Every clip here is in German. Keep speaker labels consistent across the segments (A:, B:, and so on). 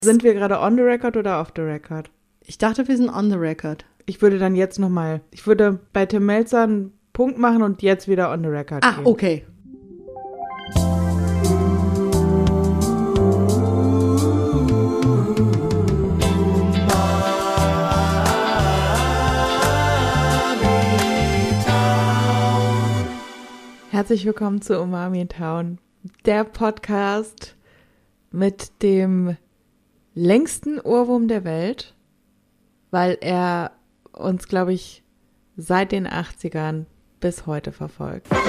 A: Sind wir gerade on the record oder off the record?
B: Ich dachte, wir sind on the record.
A: Ich würde dann jetzt nochmal, ich würde bei Tim Melzer einen Punkt machen und jetzt wieder on the record gehen.
B: Okay.
A: Herzlich willkommen zu Umami Town, der Podcast mit dem längsten Ohrwurm der Welt, weil er uns, glaube ich, seit den 80ern bis heute verfolgt.
C: Ja,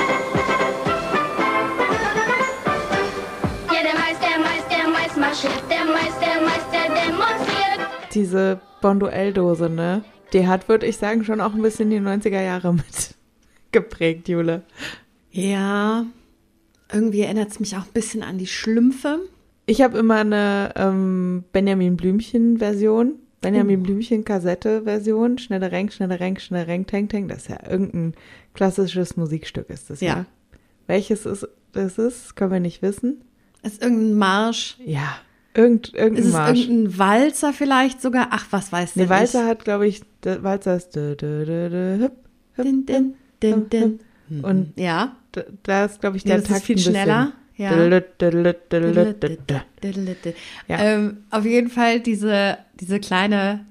C: der Mais marschiert, der demonstriert.
A: Diese Bonduell-Dose, ne? Die hat, würde ich sagen, schon auch ein bisschen die 90er Jahre mit geprägt, Jule.
B: Ja, irgendwie erinnert es mich auch ein bisschen an die Schlümpfe.
A: Ich habe immer eine Benjamin Blümchen-Version, Benjamin Blümchen-Kassette-Version. Schnelle Renk, Teng, Teng. Das ist ja irgendein klassisches Musikstück, ist das ja. Welches das ist, können wir nicht wissen.
B: Ist irgendein Marsch?
A: Ja, irgendein
B: ist es
A: Marsch.
B: Irgendein Walzer vielleicht sogar? Ach, was weiß
A: Nee,
B: denn
A: Walzer hat, glaube ich, Walzer ist hüp,
B: Din, din, din, din.
A: Und
B: ja,
A: da ist, glaube ich, der
B: das
A: Takt
B: ist viel
A: ein bisschen
B: schneller. Ja.
A: Ja.
B: Auf jeden Fall diese kleine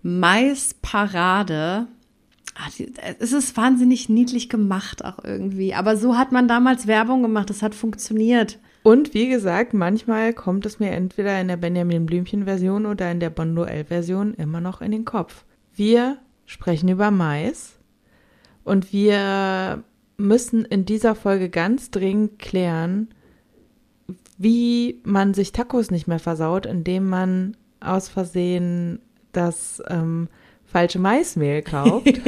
B: Maisparade. Es ist wahnsinnig niedlich gemacht auch irgendwie. Aber so hat man damals Werbung gemacht. Das hat funktioniert.
A: Und wie gesagt, manchmal kommt es mir entweder in der Benjamin Blümchen-Version oder in der Bonduell-Version immer noch in den Kopf. Wir sprechen über Mais und wir müssen in dieser Folge ganz dringend klären, wie man sich Tacos nicht mehr versaut, indem man aus Versehen das falsche Maismehl kauft.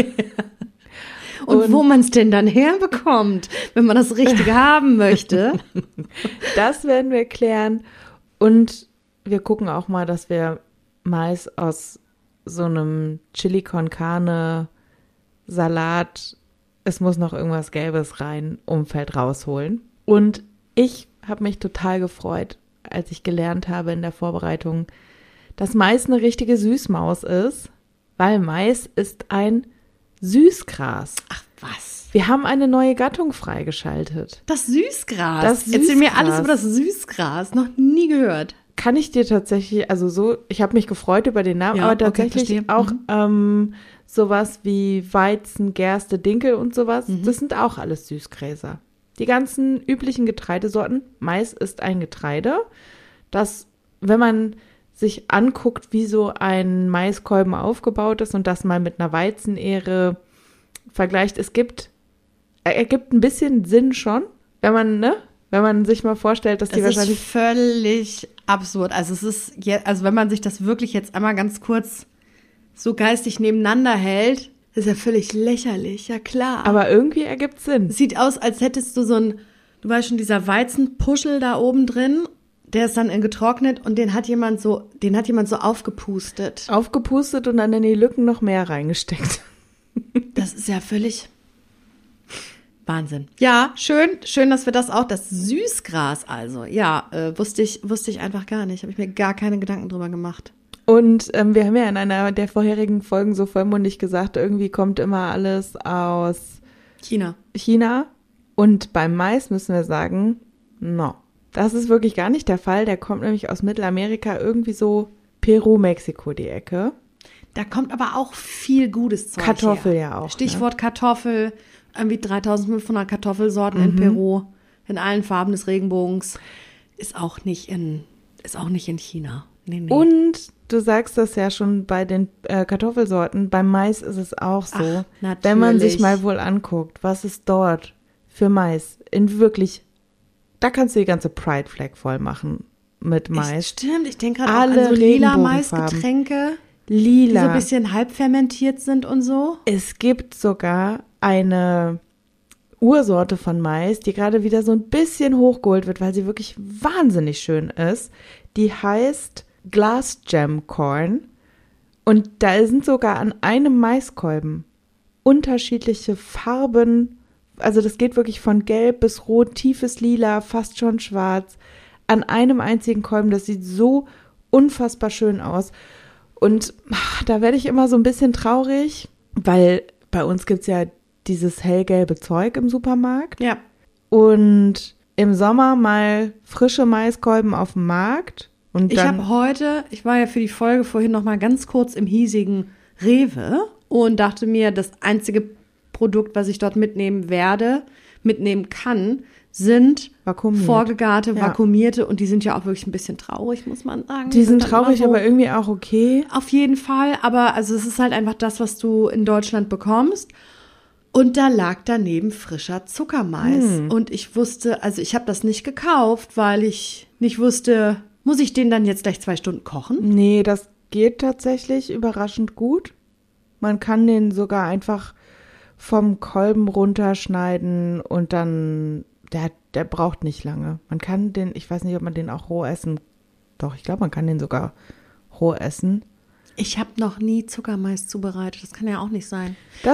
B: Und wo man es denn dann herbekommt, wenn man das Richtige haben möchte.
A: Das werden wir klären. Und wir gucken auch mal, dass wir Mais aus so einem Chili con Carne Salat, es muss noch irgendwas Gelbes rein, Umfeld rausholen. Und ich habe mich total gefreut, als ich gelernt habe in der Vorbereitung, dass Mais eine richtige Süßmaus ist, weil Mais ist ein Süßgras.
B: Ach was?
A: Wir haben eine neue Gattung freigeschaltet.
B: Das Süßgras.
A: Das Süßgras.
B: Erzähl mir alles über das Süßgras. Noch nie gehört.
A: Kann ich dir tatsächlich, also so, ich habe mich gefreut über den Namen,
B: Ja,
A: aber tatsächlich
B: okay,
A: auch sowas wie Weizen, Gerste, Dinkel und sowas, das sind auch alles Süßgräser. Die ganzen üblichen Getreidesorten, Mais ist ein Getreide, das, wenn man sich anguckt, wie so ein Maiskolben aufgebaut ist und das mal mit einer Weizenähre vergleicht, ergibt ein bisschen Sinn schon, wenn man sich mal vorstellt, dass die wahrscheinlich...
B: Das ist völlig absurd. Also wenn man sich das wirklich jetzt einmal ganz kurz so geistig nebeneinander hält, ist ja völlig lächerlich, ja klar.
A: Aber irgendwie ergibt Sinn.
B: Es sieht aus, als hättest du du weißt schon, dieser Weizenpuschel da oben drin, der ist dann getrocknet und den hat jemand so aufgepustet.
A: Aufgepustet und dann in die Lücken noch mehr reingesteckt.
B: Das ist ja völlig Wahnsinn. Ja, schön, dass wir das Süßgras also, ja, wusste ich einfach gar nicht, habe ich mir gar keine Gedanken drüber gemacht.
A: Und wir haben ja in einer der vorherigen Folgen so vollmundig gesagt, irgendwie kommt immer alles aus China. Und beim Mais müssen wir sagen, no, das ist wirklich gar nicht der Fall. Der kommt nämlich aus Mittelamerika, irgendwie so Peru, Mexiko die Ecke.
B: Da kommt aber auch viel gutes Zeug
A: Kartoffel
B: her.
A: ja auch.
B: Stichwort ne? Kartoffel, irgendwie 3500 Kartoffelsorten in Peru, in allen Farben des Regenbogens. Ist auch nicht in China. Nee.
A: Und du sagst das ja schon bei den Kartoffelsorten, beim Mais ist es auch so.
B: Ach,
A: wenn man sich mal wohl anguckt, was ist dort für Mais, da kannst du die ganze Pride Flag voll machen mit Mais.
B: Stimmt, ich denke gerade auch an so lila Maisgetränke, die so ein bisschen halb fermentiert sind und so.
A: Es gibt sogar eine Ursorte von Mais, die gerade wieder so ein bisschen hochgeholt wird, weil sie wirklich wahnsinnig schön ist. Die heißt Glass Gem Corn und da sind sogar an einem Maiskolben unterschiedliche Farben, also das geht wirklich von gelb bis rot, tiefes Lila, fast schon schwarz, an einem einzigen Kolben. Das sieht so unfassbar schön aus. Und da werde ich immer so ein bisschen traurig, weil bei uns gibt's ja dieses hellgelbe Zeug im Supermarkt.
B: Ja.
A: Und im Sommer mal frische Maiskolben auf dem Markt. Und
B: Ich war ja für die Folge vorhin noch mal ganz kurz im hiesigen Rewe und dachte mir, das einzige Produkt, was ich dort mitnehmen kann, sind vorgegarte, vakuumierte und die sind ja auch wirklich ein bisschen traurig, muss man sagen.
A: Die sind traurig, aber irgendwie auch okay.
B: Auf jeden Fall, aber also es ist halt einfach das, was du in Deutschland bekommst. Und da lag daneben frischer Zuckermais. Und ich wusste, also ich habe das nicht gekauft, weil ich nicht wusste, muss ich den dann jetzt gleich 2 Stunden kochen?
A: Nee, das geht tatsächlich überraschend gut. Man kann den sogar einfach vom Kolben runterschneiden und dann, der braucht nicht lange. Man kann den, ich weiß nicht, ob man den auch roh essen. Doch, ich glaube, man kann den sogar roh essen.
B: Ich habe noch nie Zuckermais zubereitet. Das kann ja auch nicht sein.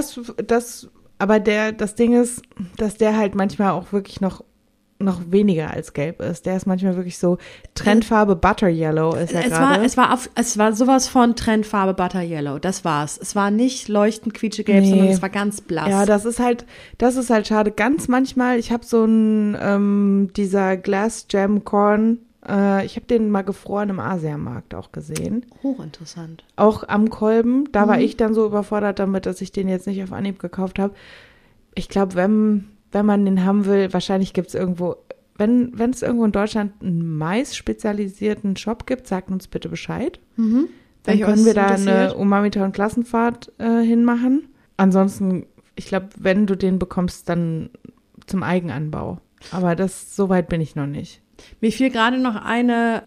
A: Aber das Ding ist, dass der halt manchmal auch wirklich noch weniger als gelb ist. Der ist manchmal wirklich so Trendfarbe Butter Yellow ist ja gerade.
B: Es war sowas von Trendfarbe Butter Yellow. Das war's. Es war nicht leuchtend quietschegelb, sondern es war ganz blass.
A: Ja, das ist halt schade. Ganz manchmal, ich habe so ein dieser Glass Jam Corn, ich habe den mal gefroren im Asiamarkt auch gesehen.
B: Hochinteressant.
A: Auch am Kolben. Da war ich dann so überfordert damit, dass ich den jetzt nicht auf Anhieb gekauft habe. Ich glaube, wenn man den haben will, wahrscheinlich gibt es irgendwo, wenn es irgendwo in Deutschland einen Mais-spezialisierten Shop gibt, sagt uns bitte Bescheid. Dann können wir da eine Umami-Town-Klassenfahrt hinmachen. Ansonsten, ich glaube, wenn du den bekommst, dann zum Eigenanbau. Aber so weit bin ich noch nicht.
B: Mir fiel gerade noch eine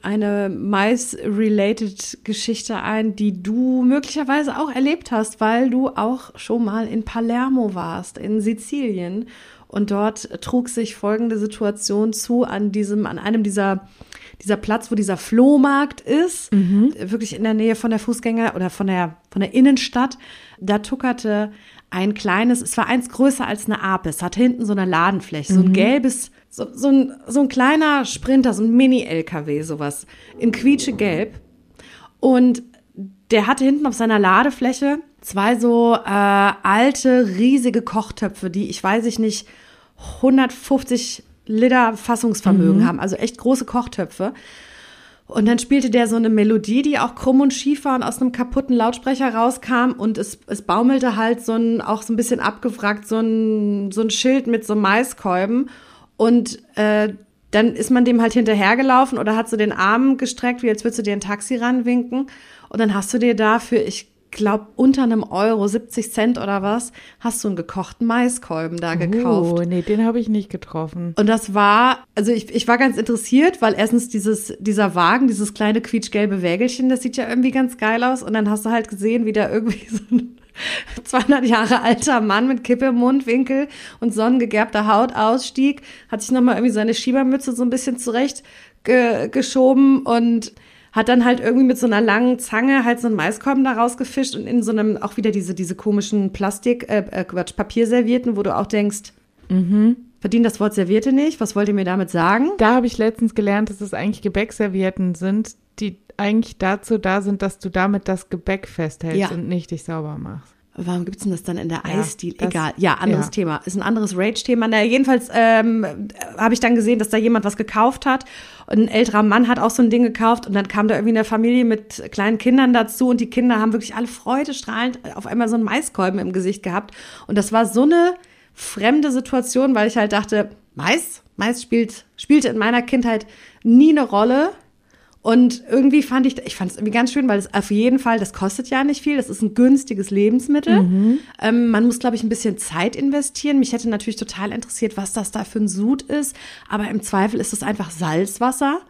B: Mais-related Geschichte ein, die du möglicherweise auch erlebt hast, weil du auch schon mal in Palermo warst, in Sizilien. Und dort trug sich folgende Situation zu an einem dieser Platz, wo dieser Flohmarkt ist, wirklich in der Nähe von der Fußgänger- oder von der Innenstadt. Da tuckerte ein kleines, es war eins größer als eine Apis, hatte hinten so eine Ladenfläche, so ein gelbes, so ein kleiner Sprinter, so ein Mini-LKW, sowas, in quietschegelb. Und der hatte hinten auf seiner Ladefläche 2 so alte, riesige Kochtöpfe, die, ich weiß nicht, 150 Liter Fassungsvermögen haben, also echt große Kochtöpfe. Und dann spielte der so eine Melodie, die auch krumm und schief war und aus einem kaputten Lautsprecher rauskam und es baumelte halt auch so ein bisschen abgewrackt, so ein Schild mit so Maiskolben und dann ist man dem halt hinterhergelaufen oder hat so den Arm gestreckt, wie als würdest du dir ein Taxi ranwinken und dann hast du dir dafür, ich glaube, unter einem Euro, 70 Cent oder was, hast du einen gekochten Maiskolben da gekauft.
A: Oh, nee, den habe ich nicht getroffen.
B: Und das war, also ich war ganz interessiert, weil erstens dieser Wagen, dieses kleine quietschgelbe Wägelchen, das sieht ja irgendwie ganz geil aus. Und dann hast du halt gesehen, wie da irgendwie so ein 200 Jahre alter Mann mit Kippe im Mundwinkel und sonnengegerbter Haut ausstieg, hat sich nochmal irgendwie seine Schiebermütze so ein bisschen zurecht geschoben und hat dann halt irgendwie mit so einer langen Zange halt so einen Maiskolben da rausgefischt und in so einem, auch wieder diese komischen Papierservietten, wo du auch denkst, verdient das Wort Serviette nicht, was wollt ihr mir damit sagen?
A: Da habe ich letztens gelernt, dass es eigentlich Gebäckservietten sind, die eigentlich dazu da sind, dass du damit das Gebäck festhältst und nicht dich sauber machst.
B: Warum gibt's denn das dann in der Eisdiele? Egal, anderes Thema. Ist ein anderes Rage-Thema. Naja, jedenfalls habe ich dann gesehen, dass da jemand was gekauft hat. Und ein älterer Mann hat auch so ein Ding gekauft. Und dann kam da irgendwie eine Familie mit kleinen Kindern dazu. Und die Kinder haben wirklich alle freudestrahlend auf einmal so einen Maiskolben im Gesicht gehabt. Und das war so eine fremde Situation, weil ich halt dachte, Mais spielte in meiner Kindheit nie eine Rolle. Und irgendwie fand es irgendwie ganz schön, weil es auf jeden Fall, das kostet ja nicht viel, das ist ein günstiges Lebensmittel. Man muss, glaube ich, ein bisschen Zeit investieren. Mich hätte natürlich total interessiert, was das da für ein Sud ist. Aber im Zweifel ist es einfach Salzwasser,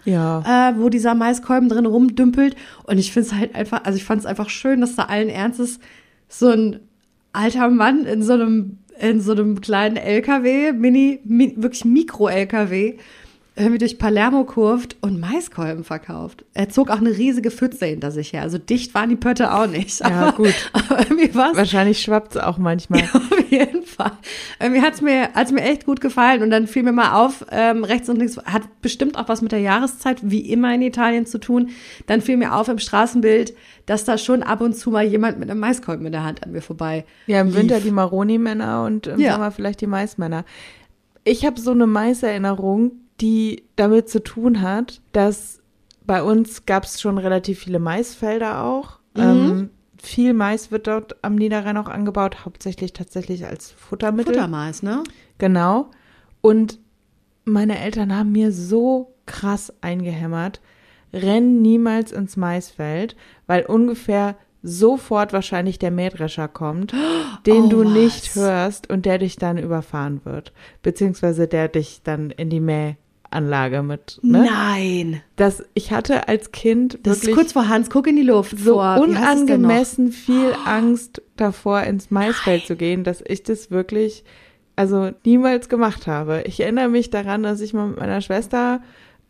B: wo dieser Maiskolben drin rumdümpelt. Und ich finde es halt einfach, also ich fand es einfach schön, dass da allen Ernstes so ein alter Mann in so einem kleinen LKW, wirklich Mikro-LKW, irgendwie durch Palermo kurvt und Maiskolben verkauft. Er zog auch eine riesige Pfütze hinter sich her. Also dicht waren die Pötte auch nicht.
A: Ja, gut.
B: Aber irgendwie war's.
A: Wahrscheinlich schwappt es auch manchmal.
B: Ja, auf jeden Fall. Irgendwie hat's mir echt gut gefallen. Und dann fiel mir mal auf, rechts und links, hat bestimmt auch was mit der Jahreszeit, wie immer in Italien, zu tun. Dann fiel mir auf im Straßenbild, dass da schon ab und zu mal jemand mit einem Maiskolben in der Hand an mir vorbei
A: Ja, im
B: lief.
A: Winter die Maroni-Männer und im
B: Ja.
A: Sommer vielleicht die Maismänner. Ich habe so eine Maiserinnerung, die damit zu tun hat, dass bei uns gab es schon relativ viele Maisfelder auch. Viel Mais wird dort am Niederrhein auch angebaut, hauptsächlich tatsächlich als Futtermittel.
B: Futtermais, ne?
A: Genau. Und meine Eltern haben mir so krass eingehämmert, renn niemals ins Maisfeld, weil ungefähr sofort wahrscheinlich der Mähdrescher kommt, den du nicht hörst und der dich dann überfahren wird. Beziehungsweise der dich dann in die Mähanlage mit, ne?
B: Nein.
A: Ich hatte als Kind
B: Das ist
A: wirklich
B: kurz vor Hans, guck in die Luft.
A: so
B: vor, wie heißt es denn noch?
A: unangemessen viel Angst davor, ins Maisfeld zu gehen, dass ich das wirklich, also niemals gemacht habe. Ich erinnere mich daran, dass ich mal mit meiner Schwester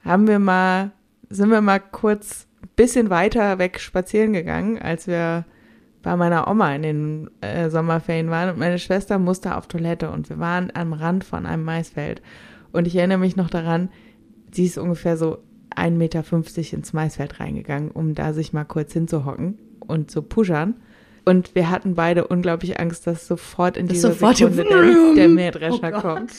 A: sind wir mal kurz ein bisschen weiter weg spazieren gegangen, als wir bei meiner Oma in den Sommerferien waren. Und meine Schwester musste auf Toilette und wir waren am Rand von einem Maisfeld. Und ich erinnere mich noch daran, sie ist ungefähr so 1,50 Meter ins Maisfeld reingegangen, um da sich mal kurz hinzuhocken und zu pushern. Und wir hatten beide unglaublich Angst, dass sofort in dieser Sekunde der Mähdrescher kommt.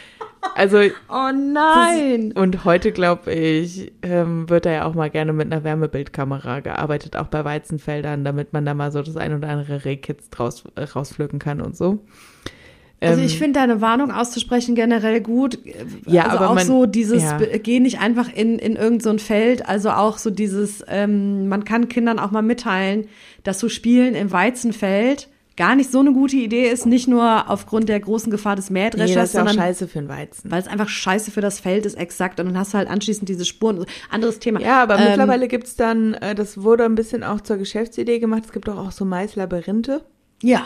A: Also,
B: Oh nein.
A: und heute, glaube ich, wird da ja auch mal gerne mit einer Wärmebildkamera gearbeitet, auch bei Weizenfeldern, damit man da mal so das ein oder andere Rehkitz rauspflücken kann und so.
B: Also ich finde deine Warnung auszusprechen generell gut.
A: Ja,
B: also
A: aber
B: auch
A: man-
B: so dieses,
A: ja.
B: geh nicht einfach in irgend so ein Feld, also auch so dieses, man kann Kindern auch mal mitteilen, dass so Spielen im Weizenfeld gar nicht so eine gute Idee ist, nicht nur aufgrund der großen Gefahr des Mähdreschers,
A: Nee, das ist ja auch
B: sondern
A: scheiße für den Weizen.
B: weil es einfach scheiße für das Feld ist, exakt. Und dann hast du halt anschließend diese Spuren. Anderes Thema.
A: Ja, aber mittlerweile gibt's dann, das wurde ein bisschen auch zur Geschäftsidee gemacht, es gibt doch auch so Maislabyrinthe,
B: Ja.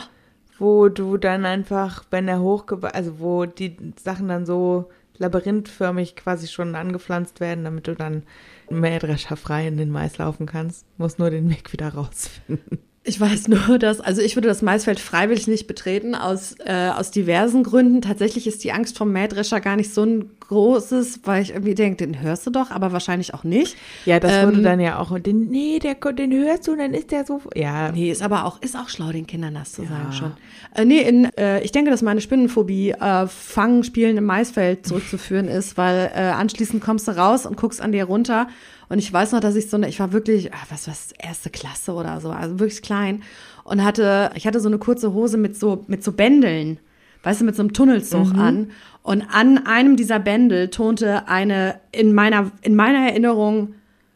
A: wo du dann einfach, wenn er wo die Sachen dann so labyrinthförmig quasi schon angepflanzt werden, damit du dann mähdrescherfrei in den Mais laufen kannst. Musst nur den Weg wieder rausfinden.
B: Ich weiß nur, also ich würde das Maisfeld freiwillig nicht betreten, aus diversen Gründen. Tatsächlich ist die Angst vom Mähdrescher gar nicht so ein großes, weil ich irgendwie denke, den hörst du doch, aber wahrscheinlich auch nicht.
A: Ja, das wurde dann ja auch, den hörst du, dann ist der so, ja.
B: Nee, ist auch schlau, den Kindern das zu sagen schon. Ich denke, dass meine Spinnenphobie Fangen, Spielen im Maisfeld zurückzuführen ist, weil anschließend kommst du raus und guckst an dir runter. Und ich weiß noch, dass ich war wirklich, erste Klasse oder so, also wirklich klein. Und ich hatte so eine kurze Hose mit so Bändeln, weißt du, mit so einem Tunnelzug an. Und an einem dieser Bändel tonte in meiner Erinnerung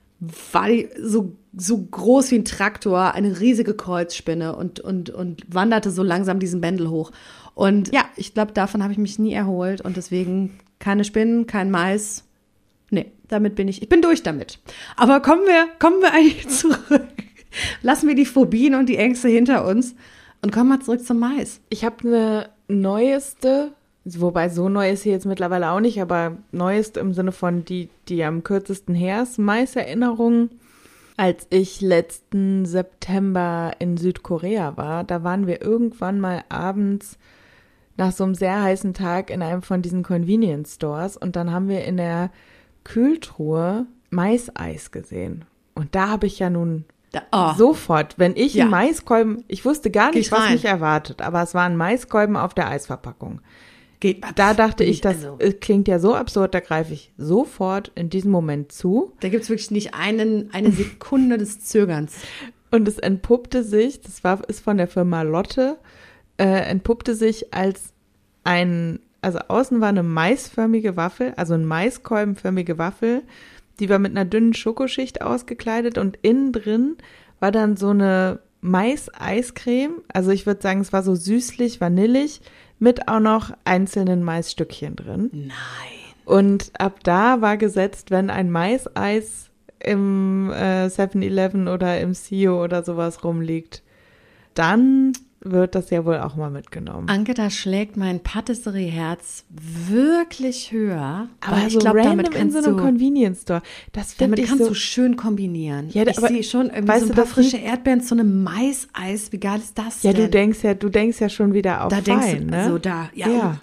B: war die so groß wie ein Traktor, eine riesige Kreuzspinne und wanderte so langsam diesen Bändel hoch. Und ja, ich glaube, davon habe ich mich nie erholt und deswegen keine Spinnen, kein Mais. Nee, ich bin durch damit. Aber kommen wir eigentlich zurück. Lassen wir die Phobien und die Ängste hinter uns und kommen mal zurück zum Mais.
A: Ich habe eine neueste, wobei so neu ist sie jetzt mittlerweile auch nicht, aber neueste im Sinne von die am kürzesten her ist, Mais-Erinnerung. Als ich letzten September in Südkorea war, da waren wir irgendwann mal abends nach so einem sehr heißen Tag in einem von diesen Convenience Stores und dann haben wir in der Kühltruhe Maiseis gesehen. Und da habe ich ja nun sofort, wenn ich einen Maiskolben, ich wusste gar nicht, was mich erwartet, aber es waren Maiskolben auf der Eisverpackung. Da dachte ich, das klingt ja so absurd, da greife ich sofort in diesem Moment zu.
B: Da gibt's wirklich nicht eine Sekunde des Zögerns.
A: Und es entpuppte sich, ist von der Firma Lotte, entpuppte sich als also außen war eine maisförmige Waffel, also eine maiskolbenförmige Waffel, die war mit einer dünnen Schokoschicht ausgekleidet und innen drin war dann so eine Mais-Eiscreme, also ich würde sagen, es war so süßlich, vanillig, mit auch noch einzelnen Maisstückchen drin.
B: Nein.
A: Und ab da war gesetzt, wenn ein Maiseis im 7-Eleven oder im CEO oder sowas rumliegt, dann wird das ja wohl auch mal mitgenommen.
B: Anke, da schlägt mein Patisserie-Herz wirklich höher.
A: Aber
B: weil ich
A: so
B: glaube,
A: random
B: damit
A: in
B: kannst
A: so einem
B: du,
A: Convenience Store, das finde
B: damit
A: ich
B: kannst
A: so,
B: du schön kombinieren.
A: Ja,
B: ich
A: aber
B: sehe schon irgendwie
A: weißt
B: so ein
A: du,
B: paar
A: das
B: frische Erdbeeren zu einem Mais-Eis. Wie geil ist das denn?
A: du denkst ja schon wieder auf
B: Da denkst
A: fein,
B: du,
A: ne?
B: also da, ja,
A: Ja.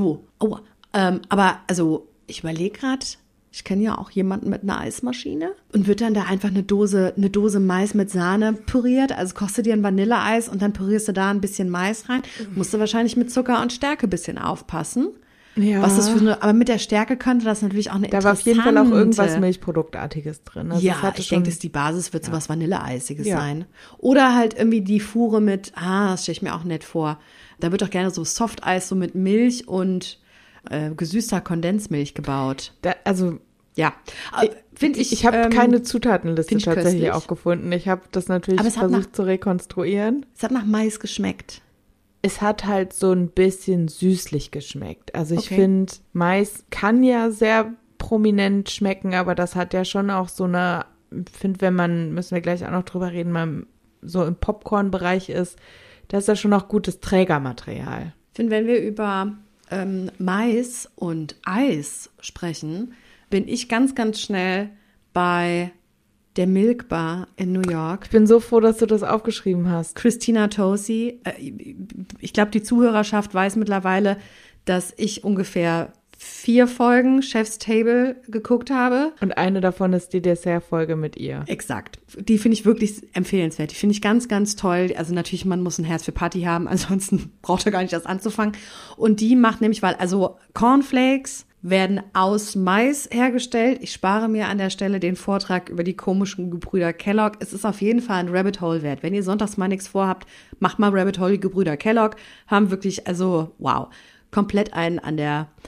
B: aber ich überlege gerade, ich kenne ja auch jemanden mit einer Eismaschine und wird dann da einfach eine Dose Mais mit Sahne püriert, also kochst du dir ein Vanilleeis und dann pürierst du da ein bisschen Mais rein, musst du wahrscheinlich mit Zucker und Stärke ein bisschen aufpassen.
A: Ja.
B: Was das aber mit der Stärke könnte das natürlich auch eine
A: Da war auf jeden Fall auch irgendwas Milchproduktartiges drin. Also
B: ja,
A: es hatte
B: ich denke,
A: schon-
B: dass die Basis wird sowas Vanilleeisiges
A: Ja.
B: sein. Oder halt irgendwie die Fuhre mit, das stelle ich mir auch nett vor. Da wird auch gerne so Softeis so mit Milch und gesüßter Kondensmilch gebaut.
A: Also
B: Ja, finde ich.
A: ich habe keine Zutatenliste
B: find ich
A: tatsächlich
B: köstlich.
A: auch gefunden. Ich habe das natürlich
B: Aber es hat
A: versucht zu rekonstruieren.
B: Es hat nach Mais geschmeckt.
A: Es hat halt so ein bisschen süßlich geschmeckt. Also ich
B: Okay.
A: finde, Mais kann ja sehr prominent schmecken, aber das hat ja schon auch so eine, finde, müssen wir gleich auch noch drüber reden, mal so im Popcorn-Bereich ist, da ist ja schon auch gutes Trägermaterial.
B: Ich finde, wenn wir über Mais und Eis sprechen, bin ich ganz, ganz schnell bei der Milk Bar in New York.
A: Ich bin so froh, dass du das aufgeschrieben hast.
B: Christina Tosi. Ich glaube, die Zuhörerschaft weiß mittlerweile, dass ich ungefähr 4 Folgen Chef's Table geguckt habe.
A: Und eine davon ist die Dessertfolge mit ihr.
B: Exakt. Die finde ich wirklich empfehlenswert. Die finde ich ganz, ganz toll. Also natürlich, man muss ein Herz für Party haben, ansonsten braucht er gar nicht erst anzufangen. Und die macht nämlich, also Cornflakes werden aus Mais hergestellt. Ich spare mir an der Stelle den Vortrag über die komischen Gebrüder Kellogg. Es ist auf jeden Fall ein Rabbit Hole wert. Wenn ihr sonntags mal nichts vorhabt, macht mal Rabbit Hole, die Gebrüder Kellogg. Haben wirklich, also wow, komplett einen an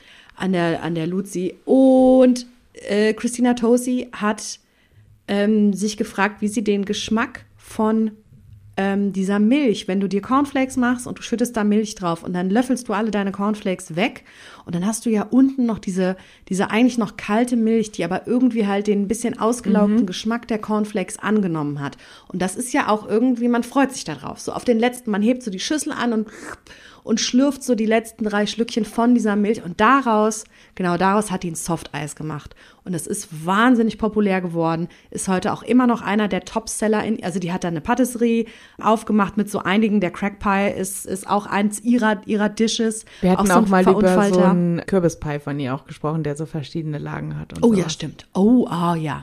B: der Luzi. Und Christina Tosi hat sich gefragt, wie sie den Geschmack von dieser Milch, wenn du dir Cornflakes machst und du schüttest da Milch drauf und dann löffelst du alle deine Cornflakes weg und dann hast du ja unten noch diese eigentlich noch kalte Milch, die aber irgendwie halt den ein bisschen ausgelaugten Geschmack der Cornflakes angenommen hat. Und das ist ja auch irgendwie, man freut sich da drauf. So auf den letzten, man hebt so die Schüssel an und schlürft so die letzten 3 Schlückchen von dieser Milch und daraus hat die ein Softeis gemacht. Und es ist wahnsinnig populär geworden, ist heute auch immer noch einer der Topseller, also die hat dann eine Patisserie aufgemacht mit so einigen, der Crack Pie ist auch eins ihrer Dishes.
A: Wir hatten
B: so
A: auch
B: ein
A: mal über so
B: Verunfallter.
A: einen Kürbispie von ihr auch gesprochen, der so verschiedene Lagen hat. Und
B: Oh
A: sowas.
B: ja, stimmt. Oh, ja.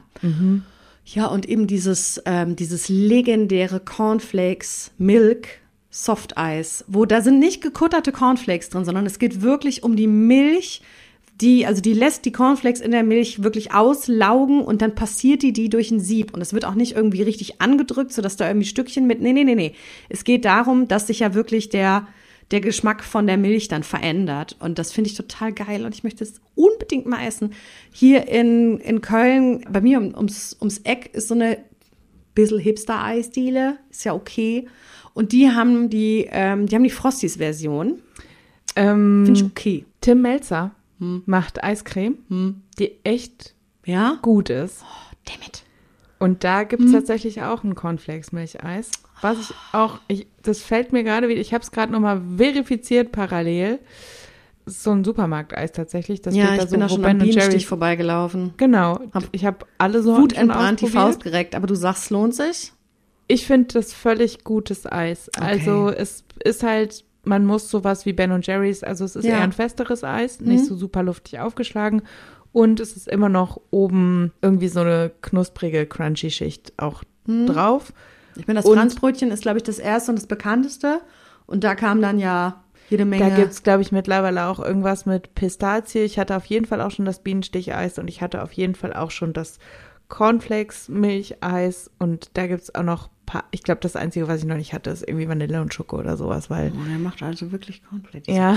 B: Ja, und eben dieses legendäre Cornflakes Milk Softeis, wo da sind nicht gekutterte Cornflakes drin, sondern es geht wirklich um die Milch, die lässt die Cornflakes in der Milch wirklich auslaugen und dann passiert die durch ein Sieb. Und es wird auch nicht irgendwie richtig angedrückt, sodass da irgendwie Stückchen mit, nee. Es geht darum, dass sich ja wirklich der Geschmack von der Milch dann verändert. Und das finde ich total geil und ich möchte es unbedingt mal essen. Hier in Köln, bei mir ums Eck ist so eine bisschen Hipster-Eisdiele, ist ja okay. Und die haben die Frosties-Version. Finde ich okay.
A: Tim Melzer macht Eiscreme, die echt
B: Ja?
A: gut ist.
B: Oh, damn it.
A: Und da gibt es tatsächlich auch ein Cornflakes-Milcheis. Was ich auch, das fällt mir gerade wieder, ich habe es gerade nochmal verifiziert parallel. Das ist so ein Supermarkteis tatsächlich. Das
B: Ja,
A: steht da
B: ich bin da
A: wo
B: schon
A: Ben
B: am
A: und
B: Bienenstich
A: Jerry's-
B: vorbeigelaufen.
A: Genau. Ich habe alle Sorten schon
B: Wutentbrannt, die
A: ausprobiert.
B: Faust gereckt. Aber du sagst, lohnt sich?
A: Ich finde das völlig gutes Eis.
B: Okay.
A: Also es ist halt, man muss sowas wie Ben und Jerry's, also es ist
B: Ja.
A: eher ein festeres Eis, nicht so super luftig aufgeschlagen. Und es ist immer noch oben irgendwie so eine knusprige, crunchy Schicht auch drauf.
B: Ich meine, das
A: Und-
B: Franzbrötchen ist, glaube ich, das erste und das bekannteste. Und da kam dann ja jede Menge.
A: Da gibt's, glaube ich, mittlerweile auch irgendwas mit Pistazie. Ich hatte auf jeden Fall auch schon das Bienensticheis und ich hatte auf jeden Fall auch schon das Cornflakes-Milcheis und da gibt's auch noch ich glaube, das Einzige, was ich noch nicht hatte, ist irgendwie Vanille und Schoko oder sowas, weil,
B: Oh, der macht also wirklich komplett.
A: ja.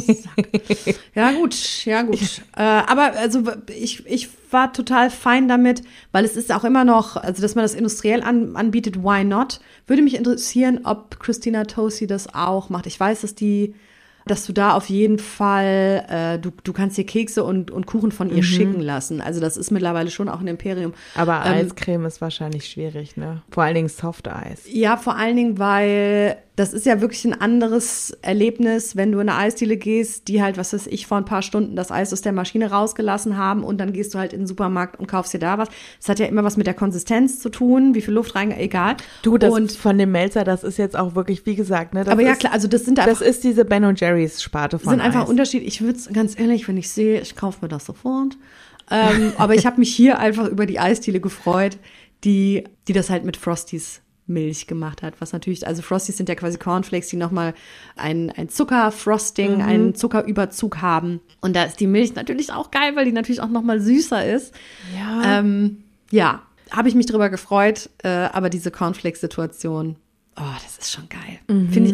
B: Ja, gut. Aber also ich war total fein damit, weil es ist auch immer noch, also dass man das industriell anbietet, why not? Würde mich interessieren, ob Christina Tosi das auch macht. Ich weiß, dass du da auf jeden Fall, du kannst dir Kekse und Kuchen von ihr schicken lassen. Also das ist mittlerweile schon auch ein Imperium.
A: Aber Eiscreme ist wahrscheinlich schwierig, ne? Vor allen Dingen Softeis.
B: Ja, vor allen Dingen, weil Das ist ja wirklich ein anderes Erlebnis, wenn du in eine Eisdiele gehst, die halt, was weiß ich, vor ein paar Stunden das Eis aus der Maschine rausgelassen haben und dann gehst du halt in den Supermarkt und kaufst dir da was. Das hat ja immer was mit der Konsistenz zu tun, wie viel Luft rein, egal.
A: Du, das und von dem Melzer, das ist jetzt auch wirklich, wie gesagt, ne? Das
B: aber ja,
A: ist,
B: klar, also das sind einfach.
A: Das ist diese Ben & Jerry's Sparte von
B: sind einfach
A: Eis.
B: Unterschied. Ich würde es ganz ehrlich, wenn ich sehe, ich kaufe mir das sofort. Aber ich habe mich hier einfach über die Eisdiele gefreut, die das halt mit Frosties Milch gemacht hat, was natürlich, also Frosties sind ja quasi Cornflakes, die nochmal ein Zuckerfrosting, einen Zuckerüberzug haben. Und da ist die Milch natürlich auch geil, weil die natürlich auch nochmal süßer ist.
A: Ja.
B: Ja, habe ich mich drüber gefreut, aber diese Cornflakes-Situation, oh, das ist schon geil. Finde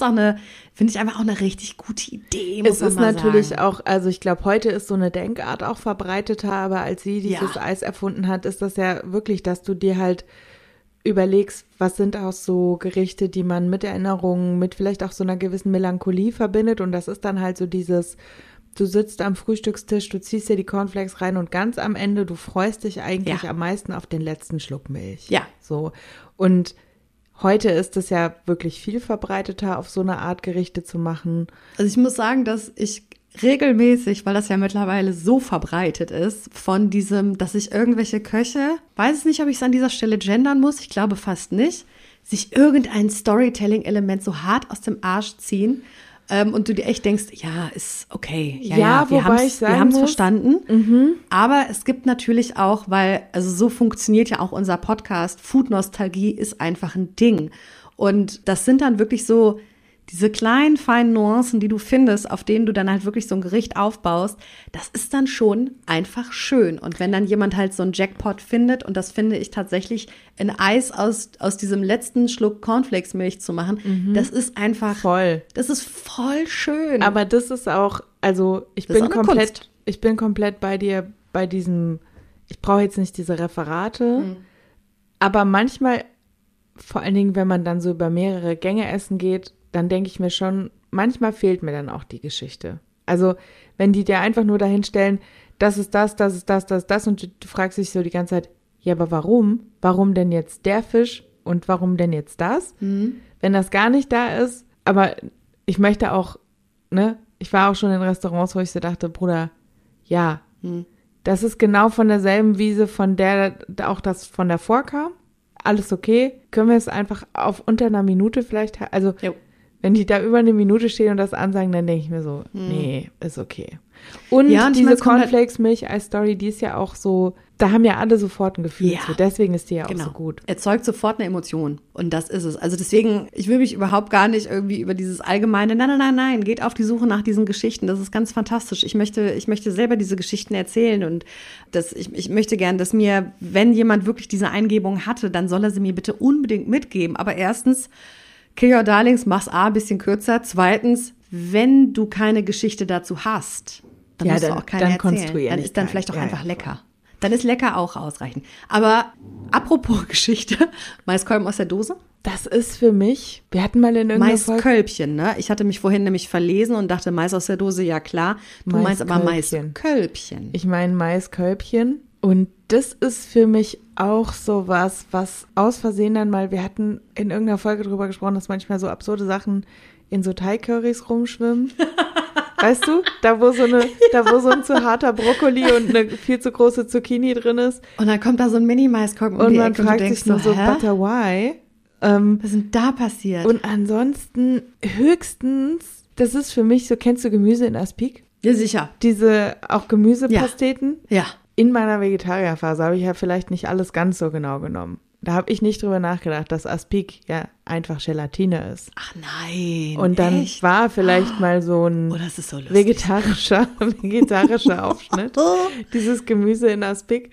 B: ich einfach auch eine richtig gute Idee, muss man mal
A: natürlich
B: sagen.
A: auch, also ich glaube, heute ist so eine Denkart auch verbreiteter, aber als sie dieses Eis erfunden hat, ist das ja wirklich, dass du dir halt überlegst, was sind auch so Gerichte, die man mit Erinnerungen, mit vielleicht auch so einer gewissen Melancholie verbindet, und das ist dann halt so dieses, du sitzt am Frühstückstisch, du ziehst dir die Cornflakes rein und ganz am Ende, du freust dich eigentlich am meisten auf den letzten Schluck Milch.
B: Ja.
A: So. Und heute ist es ja wirklich viel verbreiteter, auf so eine Art Gerichte zu machen.
B: Also ich muss sagen, dass ich regelmäßig, weil das ja mittlerweile so verbreitet ist, von diesem, dass sich irgendwelche Köche, weiß es nicht, ob ich es an dieser Stelle gendern muss, ich glaube fast nicht, sich irgendein Storytelling-Element so hart aus dem Arsch ziehen, und du dir echt denkst, ja, ist okay. Ja, wir haben es verstanden. Aber es gibt natürlich auch, weil, also so funktioniert ja auch unser Podcast, Food-Nostalgie ist einfach ein Ding. Und das sind dann wirklich so diese kleinen, feinen Nuancen, die du findest, auf denen du dann halt wirklich so ein Gericht aufbaust, das ist dann schon einfach schön. Und wenn dann jemand halt so einen Jackpot findet, und das finde ich tatsächlich, ein Eis aus diesem letzten Schluck Cornflakes-Milch zu machen, das ist einfach
A: voll.
B: Das ist voll schön.
A: Aber das ist auch, also ich bin komplett bei dir bei diesem, ich brauche jetzt nicht diese Referate, aber manchmal, vor allen Dingen, wenn man dann so über mehrere Gänge essen geht, dann denke ich mir schon, manchmal fehlt mir dann auch die Geschichte. Also, wenn die dir einfach nur dahin stellen, das ist das, das ist das, das ist das, und du fragst dich so die ganze Zeit, ja, aber warum? Warum denn jetzt der Fisch und warum denn jetzt das? Wenn das gar nicht da ist, aber ich möchte auch, ne, ich war auch schon in Restaurants, wo ich so dachte, Bruder, ja, das ist genau von derselben Wiese, von der auch das von davor kam. Alles okay. Können wir es einfach auf unter einer Minute vielleicht, also wenn die da über eine Minute stehen und das ansagen, dann denke ich mir so, nee, ist okay. Und diese Cornflakes-Milch-Eis-Story, die ist ja auch so, da haben ja alle sofort ein Gefühl zu. Deswegen ist die ja auch so gut.
B: Erzeugt sofort eine Emotion. Und das ist es. Also deswegen, ich will mich überhaupt gar nicht irgendwie über dieses allgemeine, nein, geht auf die Suche nach diesen Geschichten. Das ist ganz fantastisch. Ich möchte selber diese Geschichten erzählen, und ich möchte gern, dass mir, wenn jemand wirklich diese Eingebung hatte, dann soll er sie mir bitte unbedingt mitgeben. Aber erstens, Kill Your Darlings, mach's ein bisschen kürzer. Zweitens, wenn du keine Geschichte dazu hast, dann musst du auch keine erzählen. Dann ist dann vielleicht auch einfach lecker. Dann ist lecker auch ausreichend. Aber apropos Geschichte, Maiskolben aus der Dose?
A: Das ist für mich, wir hatten mal in irgendeiner
B: Maiskölbchen, ne? Ich hatte mich vorhin nämlich verlesen und dachte, Mais aus der Dose, ja klar. Du meinst aber Maiskölbchen.
A: Ich meine Maiskölbchen. Und das ist für mich auch so was aus Versehen dann mal, wir hatten in irgendeiner Folge drüber gesprochen, dass manchmal so absurde Sachen in so Thai-Currys rumschwimmen. Weißt du? Da wo so ein zu harter Brokkoli und eine viel zu große Zucchini drin ist.
B: Und dann kommt da so ein Mini-Maiskolben
A: und man fragt sich nur so, butter why?
B: Was ist denn da passiert?
A: Und ansonsten höchstens, das ist für mich so, kennst du Gemüse in Aspik?
B: Ja, sicher.
A: Diese auch Gemüsepasteten?
B: Ja.
A: In meiner Vegetarierphase habe ich ja vielleicht nicht alles ganz so genau genommen. Da habe ich nicht drüber nachgedacht, dass Aspik ja einfach Gelatine ist.
B: Ach nein,
A: und dann
B: echt?
A: War vielleicht mal so ein
B: das ist so
A: vegetarischer Aufschnitt. Dieses Gemüse in Aspik.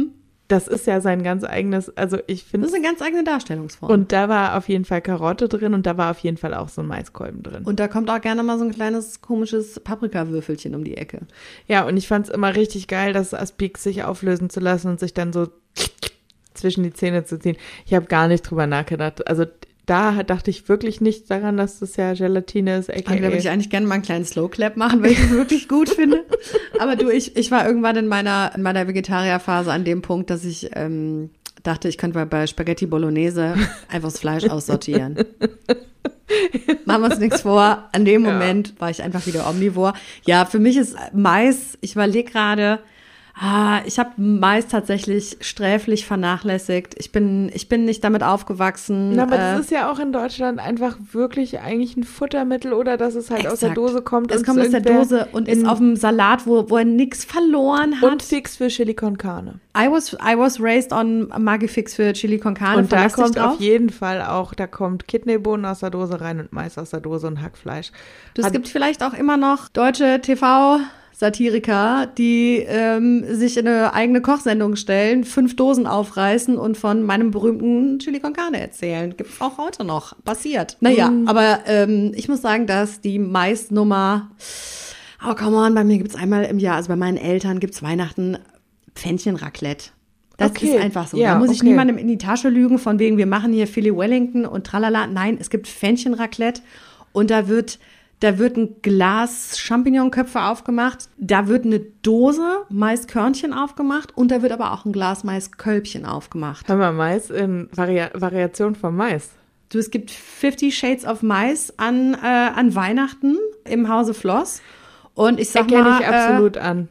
A: Das ist ja sein ganz eigenes, also ich finde.
B: Das ist eine ganz eigene Darstellungsform.
A: Und da war auf jeden Fall Karotte drin und da war auf jeden Fall auch so ein Maiskolben drin.
B: Und da kommt auch gerne mal so ein kleines komisches Paprikawürfelchen um die Ecke.
A: Ja, und ich fand es immer richtig geil, das Aspik sich auflösen zu lassen und sich dann so zwischen die Zähne zu ziehen. Ich habe gar nicht drüber nachgedacht. Also da dachte ich wirklich nicht daran, dass das ja Gelatine ist.
B: Da würde ich eigentlich gerne mal einen kleinen Slow-Clap machen, weil ich es wirklich gut finde. Aber du, ich war irgendwann in meiner Vegetarierphase an dem Punkt, dass ich dachte, ich könnte bei Spaghetti Bolognese einfach das Fleisch aussortieren. Machen wir uns nichts vor. An dem Moment war ich einfach wieder omnivor. Ja, für mich ist Mais, ich überlege gerade, ich habe Mais tatsächlich sträflich vernachlässigt. Ich bin nicht damit aufgewachsen.
A: Na, aber das ist ja auch in Deutschland einfach wirklich eigentlich ein Futtermittel oder dass es halt aus der Dose kommt.
B: Es kommt aus der Dose und ist auf dem Salat, wo er nichts verloren hat.
A: Und fix für Chili con Carne.
B: I was raised on Maggi-Fix für Chili con Carne.
A: Und da kommt auf jeden Fall auch, da kommt Kidneybohnen aus der Dose rein und Mais aus der Dose und Hackfleisch.
B: Es gibt vielleicht auch immer noch deutsche TV-Satiriker, die sich in eine eigene Kochsendung stellen, 5 Dosen aufreißen und von meinem berühmten Chili con Carne erzählen. Gibt's auch heute noch. Passiert. Naja, aber ich muss sagen, dass die Maisnummer, come on, bei mir gibt's einmal im Jahr, also bei meinen Eltern gibt's Weihnachten Pfännchen-Raclette. Das ist einfach so. Da muss ich niemandem in die Tasche lügen, von wegen, wir machen hier Philly Wellington und tralala. Nein, es gibt Pfännchen-Raclette und da wird ein Glas Champignonköpfe aufgemacht, da wird eine Dose Maiskörnchen aufgemacht und da wird aber auch ein Glas Maiskölbchen aufgemacht.
A: Haben wir Mais in Variation von Mais?
B: Es gibt 50 Shades of Mais an Weihnachten im Hause Floss und ich sag
A: Erkenne
B: mal,
A: ich absolut an.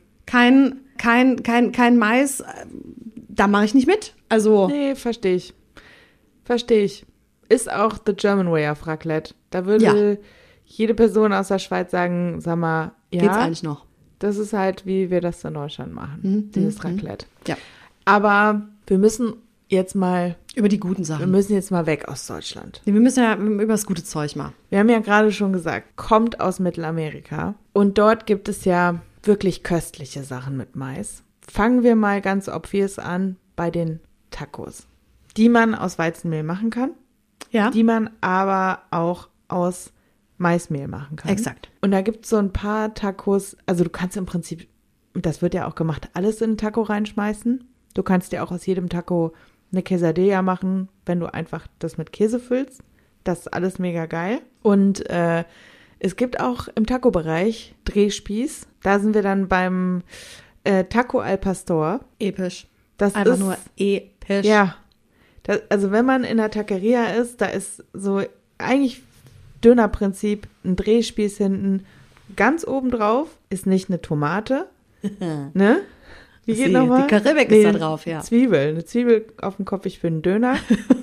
B: Kein Mais, da mache ich nicht mit. Also
A: nee, verstehe ich. Ist auch the German way of Raclette. Da würde jede Person aus der Schweiz sagen, sag mal, ja,
B: geht's eigentlich noch?
A: Das ist halt, wie wir das in Deutschland machen, dieses Raclette.
B: Ja.
A: Aber wir müssen jetzt mal
B: über die guten Sachen.
A: Wir müssen jetzt mal weg aus Deutschland.
B: Wir müssen ja über das gute Zeug mal.
A: Wir haben ja gerade schon gesagt, kommt aus Mittelamerika und dort gibt es ja wirklich köstliche Sachen mit Mais. Fangen wir mal ganz obvious an bei den Tacos, die man aus Weizenmehl machen kann, die man aber auch aus Maismehl machen kann.
B: Exakt.
A: Und da gibt es so ein paar Tacos, also du kannst im Prinzip, das wird ja auch gemacht, alles in einen Taco reinschmeißen. Du kannst dir auch aus jedem Taco eine Quesadilla machen, wenn du einfach das mit Käse füllst. Das ist alles mega geil. Und es gibt auch im Taco-Bereich Drehspieß. Da sind wir dann beim Taco al Pastor.
B: Episch.
A: Das
B: einfach
A: ist
B: nur episch.
A: Ja. Also wenn man in der Taqueria ist, da ist so eigentlich Dönerprinzip, ein Drehspieß hinten, ganz oben drauf ist nicht eine Tomate, ne? Wie geht nochmal?
B: Die Karibik ist da drauf, ja.
A: Eine Zwiebel auf dem Kopf für einen Döner.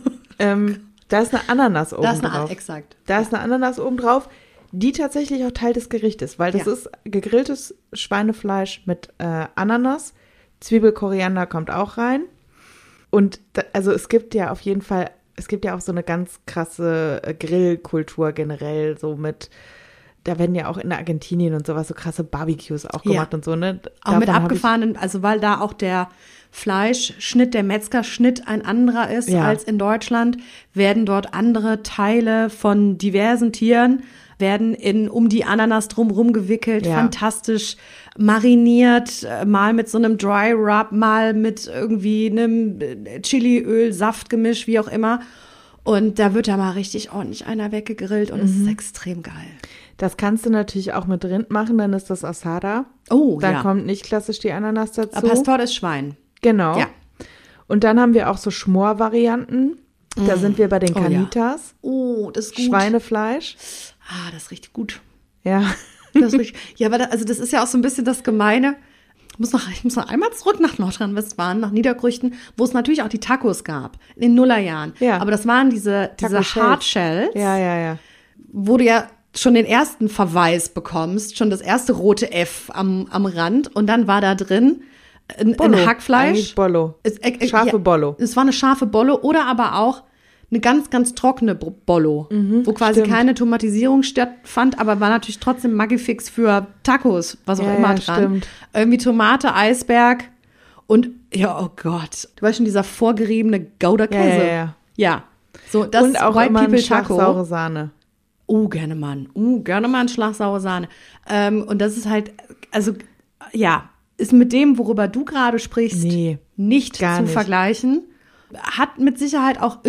A: Da ist eine Ananas oben drauf.
B: Exakt.
A: Da ist eine Ananas oben drauf, die tatsächlich auch Teil des Gerichtes, weil das ist gegrilltes Schweinefleisch mit Ananas. Zwiebel, Koriander kommt auch rein. Und also es gibt ja auf jeden Fall, es gibt ja auch so eine ganz krasse Grillkultur generell, so mit, da werden ja auch in Argentinien und sowas so krasse Barbecues auch gemacht und so, ne?
B: Auch mit abgefahrenen, also weil da auch der Fleischschnitt, der Metzgerschnitt ein anderer ist als in Deutschland, werden dort andere Teile von diversen Tieren werden um die Ananas drumherum gewickelt, fantastisch mariniert, mal mit so einem Dry Rub, mal mit irgendwie einem Chiliöl-Saftgemisch, wie auch immer. Und da wird da mal richtig ordentlich einer weggegrillt und es ist extrem geil.
A: Das kannst du natürlich auch mit Rind machen, dann ist das Asada.
B: Oh,
A: Dann kommt nicht klassisch die Ananas dazu.
B: Aber Pastor ist Schwein.
A: Genau.
B: Ja.
A: Und dann haben wir auch so Schmor-Varianten. Da sind wir bei den Canitas.
B: Oh, das ist gut.
A: Schweinefleisch.
B: Das ist richtig gut.
A: Ja.
B: Das ist richtig, aber das ist ja auch so ein bisschen das Gemeine. Ich muss noch einmal zurück nach Nordrhein-Westfalen, nach Niederkrüchten, wo es natürlich auch die Tacos gab, in den Nullerjahren. Ja. Aber das waren diese Hardshells.
A: Ja.
B: Wo du ja schon den ersten Verweis bekommst, schon das erste rote F am Rand. Und dann war da drin ein Hackfleisch.
A: Eigentlich Bollo. Scharfe Bollo.
B: Es war eine scharfe Bollo oder aber auch eine ganz, ganz trockene Bollo, wo quasi keine Tomatisierung stattfand, aber war natürlich trotzdem Maggi-Fix für Tacos, was auch immer dran.
A: Stimmt.
B: Irgendwie Tomate, Eisberg und, oh Gott, du weißt schon, dieser vorgeriebene Gouda-Käse.
A: Ja.
B: So, das
A: und auch
B: White
A: immer
B: People
A: ein Schlag
B: Taco.
A: saure Sahne.
B: Gerne mal einen Schlag saure Sahne. Und das ist halt, also, ist mit dem, worüber du gerade sprichst, nicht zu vergleichen. Hat mit Sicherheit auch,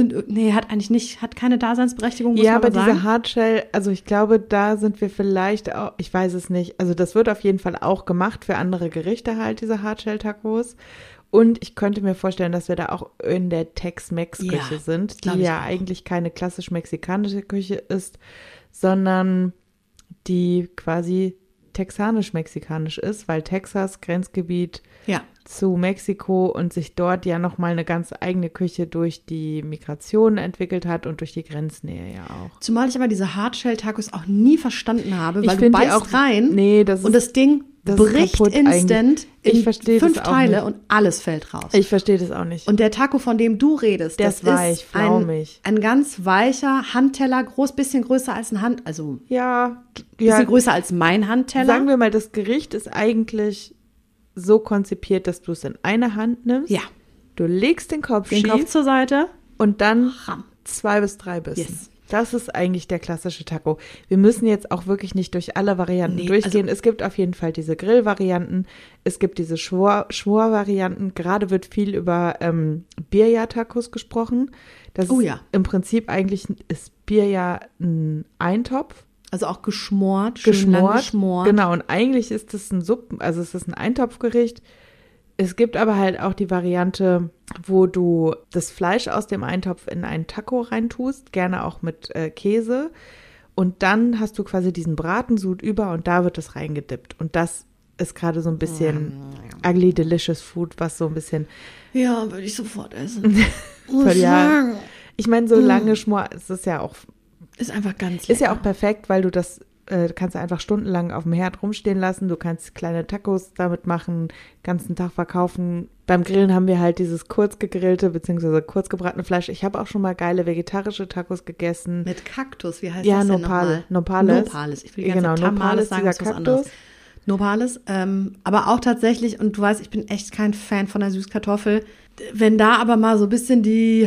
B: hat keine Daseinsberechtigung, muss man
A: aber
B: sagen.
A: diese Hardshell, also ich glaube, da sind wir vielleicht auch, ich weiß es nicht, also das wird auf jeden Fall auch gemacht für andere Gerichte halt, diese Hardshell-Tacos. Und ich könnte mir vorstellen, dass wir da auch in der Tex-Mex-Küche
B: Ja,
A: sind,
B: glaub
A: die
B: ich
A: ja
B: auch.
A: eigentlich keine klassisch mexikanische Küche ist, sondern die quasi texanisch-mexikanisch ist, weil Texas Grenzgebiet
B: Ja.
A: zu Mexiko und sich dort ja nochmal eine ganz eigene Küche durch die Migration entwickelt hat und durch die Grenznähe ja auch.
B: Zumal ich aber diese Hardshell-Tacos auch nie verstanden habe,
A: Ich
B: weil du
A: find die
B: beißt
A: auch-
B: rein
A: Nee, das ist-
B: und das Ding
A: das ist
B: bricht
A: kaputt
B: instant
A: eigentlich. Ich
B: in
A: verstehe
B: 5
A: das auch
B: Teile
A: nicht.
B: und alles fällt raus.
A: Ich verstehe das auch nicht.
B: Und der Taco, von dem du redest,
A: Der
B: das
A: ist weich,
B: ein
A: flaumig.
B: ganz weicher Handteller, bisschen größer als ein also
A: ja,
B: bisschen größer als mein Handteller.
A: sagen wir mal, das Gericht ist eigentlich so konzipiert, dass du es in eine Hand nimmst.
B: Ja.
A: Du legst den Kopf
B: Den
A: schief
B: Kopf zur Seite.
A: und dann
B: Ram.
A: 2 bis 3 Bissen.
B: Yes.
A: Das ist eigentlich der klassische Taco. Wir müssen jetzt auch wirklich nicht durch alle Varianten
B: Nee,
A: durchgehen. Es gibt auf jeden Fall diese Grill-Varianten. Es gibt diese Schwor-Varianten. Gerade wird viel über Birria-Tacos gesprochen. Das
B: Oh
A: ist
B: ja.
A: im Prinzip eigentlich ist Birria ein Eintopf.
B: Also auch geschmort, schön lang geschmort.
A: Genau, und eigentlich ist es es ist ein Eintopfgericht. Es gibt aber halt auch die Variante, wo du das Fleisch aus dem Eintopf in einen Taco reintust, gerne auch mit Käse. Und dann hast du quasi diesen Bratensud über und da wird es reingedippt. Und das ist gerade so ein bisschen ugly delicious food, was so ein bisschen,
B: Ja, würde ich sofort essen.
A: ja, ich meine, so lange Schmor, es ist ja auch
B: Ist einfach ganz lecker.
A: Ist ja auch perfekt, weil du das kannst du einfach stundenlang auf dem Herd rumstehen lassen. Du kannst kleine Tacos damit machen, ganzen Tag verkaufen. Beim Grillen haben wir halt dieses kurz gegrillte bzw. kurz gebratene Fleisch. Ich habe auch schon mal geile vegetarische Tacos gegessen.
B: Mit Kaktus, wie heißt
A: Ja,
B: das denn
A: Nopales.
B: nochmal? Nopales. Ich will die ganze
A: Genau,
B: Zeit Tamales
A: Nopales,
B: sagen,
A: dieser
B: ist was
A: Kaktus.
B: anderes. Nopales, aber auch tatsächlich, und du weißt, ich bin echt kein Fan von der Süßkartoffel. Wenn da aber mal so ein bisschen die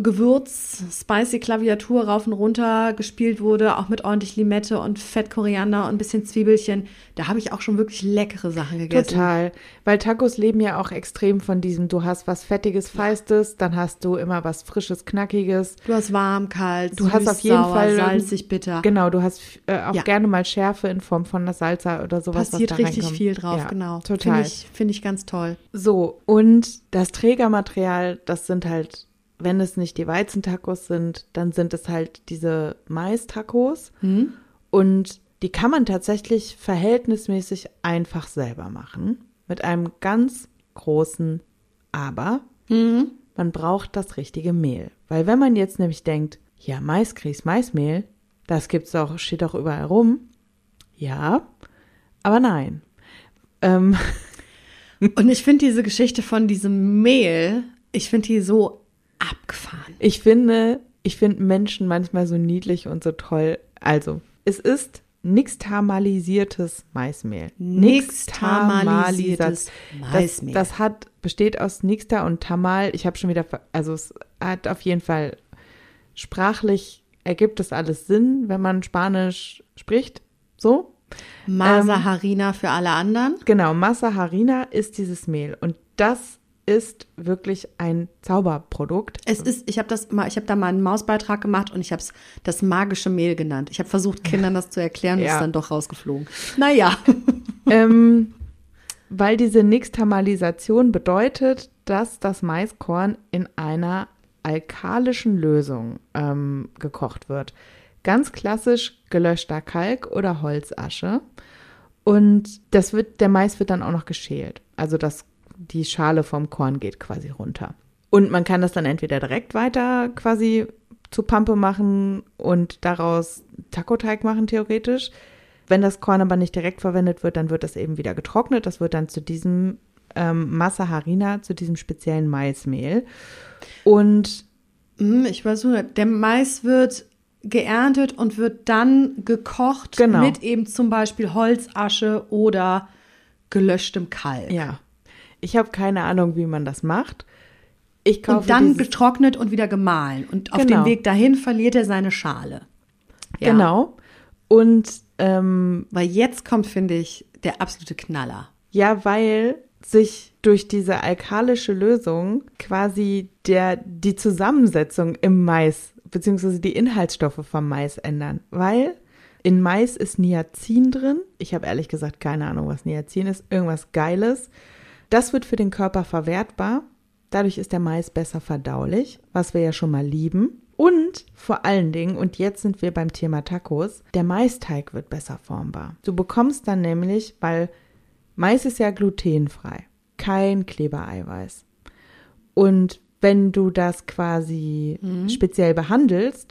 B: Gewürz-Spicy-Klaviatur rauf und runter gespielt wurde, auch mit ordentlich Limette und Fettkoriander und ein bisschen Zwiebelchen, da habe ich auch schon wirklich leckere Sachen gegessen.
A: Total, weil Tacos leben ja auch extrem von diesem, du hast was Fettiges, Feistes, dann hast du immer was Frisches, Knackiges.
B: Du hast warm, kalt,
A: Du
B: süß,
A: hast auf jeden
B: sauer,
A: Fall
B: salzig, bitter.
A: Genau, du hast auch
B: Ja.
A: gerne mal Schärfe in Form von einer Salsa oder sowas.
B: Passiert
A: was da
B: richtig
A: reinkommt.
B: viel drauf,
A: Ja,
B: genau.
A: Total.
B: Finde ich ganz toll.
A: So, und das Trägermaterial, das sind halt, wenn es nicht die Weizentacos sind, dann sind es halt diese Mais-Tacos. Und die kann man tatsächlich verhältnismäßig einfach selber machen. Mit einem ganz großen Aber. Man braucht das richtige Mehl. Weil wenn man jetzt nämlich denkt, ja, Maisgrieß, Maismehl, das gibt's doch, steht doch überall rum. Ja, aber nein.
B: Und ich finde diese Geschichte von diesem Mehl, ich finde die so abgefahren.
A: Ich finde Menschen manchmal so niedlich und so toll. Also, es ist nixtamalisiertes Maismehl.
B: Nixtamalisiertes Maismehl.
A: Das besteht aus Nixta und Tamal. Ich habe schon wieder, also es hat auf jeden Fall sprachlich ergibt es alles Sinn, wenn man Spanisch spricht. So.
B: Masa Harina für alle anderen.
A: Genau, Masa Harina ist dieses Mehl. Und das ist wirklich ein Zauberprodukt.
B: Ich habe da mal einen Mausbeitrag gemacht und ich habe es das magische Mehl genannt. Ich habe versucht, Kindern das zu erklären und
A: Ja.
B: ist dann doch rausgeflogen. Naja.
A: Weil diese Nixtamalisation bedeutet, dass das Maiskorn in einer alkalischen Lösung gekocht wird. Ganz klassisch gelöschter Kalk oder Holzasche. Und der Mais wird dann auch noch geschält. Also die Schale vom Korn geht quasi runter. Und man kann das dann entweder direkt weiter quasi zu Pampe machen und daraus Tacoteig machen theoretisch. Wenn das Korn aber nicht direkt verwendet wird, dann wird das eben wieder getrocknet. Das wird dann zu diesem Masa Harina, zu diesem speziellen Maismehl. Und
B: Ich weiß nicht, der Mais wird geerntet und wird dann gekocht
A: Genau.
B: mit eben zum Beispiel Holzasche oder gelöschtem Kalk.
A: ja, ich habe keine Ahnung, wie man das macht. Ich kaufe
B: Und dann
A: dieses,
B: getrocknet und wieder gemahlen. Und auf
A: Genau.
B: dem Weg dahin verliert er seine Schale. Ja.
A: Genau. Und
B: Weil jetzt kommt, finde ich, der absolute Knaller.
A: ja, weil sich durch diese alkalische Lösung quasi die Zusammensetzung im Mais beziehungsweise die Inhaltsstoffe vom Mais ändern. Weil in Mais ist Niacin drin. Ich habe ehrlich gesagt keine Ahnung, was Niacin ist. Irgendwas Geiles. Das wird für den Körper verwertbar. Dadurch ist der Mais besser verdaulich, was wir ja schon mal lieben. Und vor allen Dingen, und jetzt sind wir beim Thema Tacos, der Maisteig wird besser formbar. Du bekommst dann nämlich, weil Mais ist ja glutenfrei, kein Klebereiweiß. Und wenn du das quasi speziell behandelst,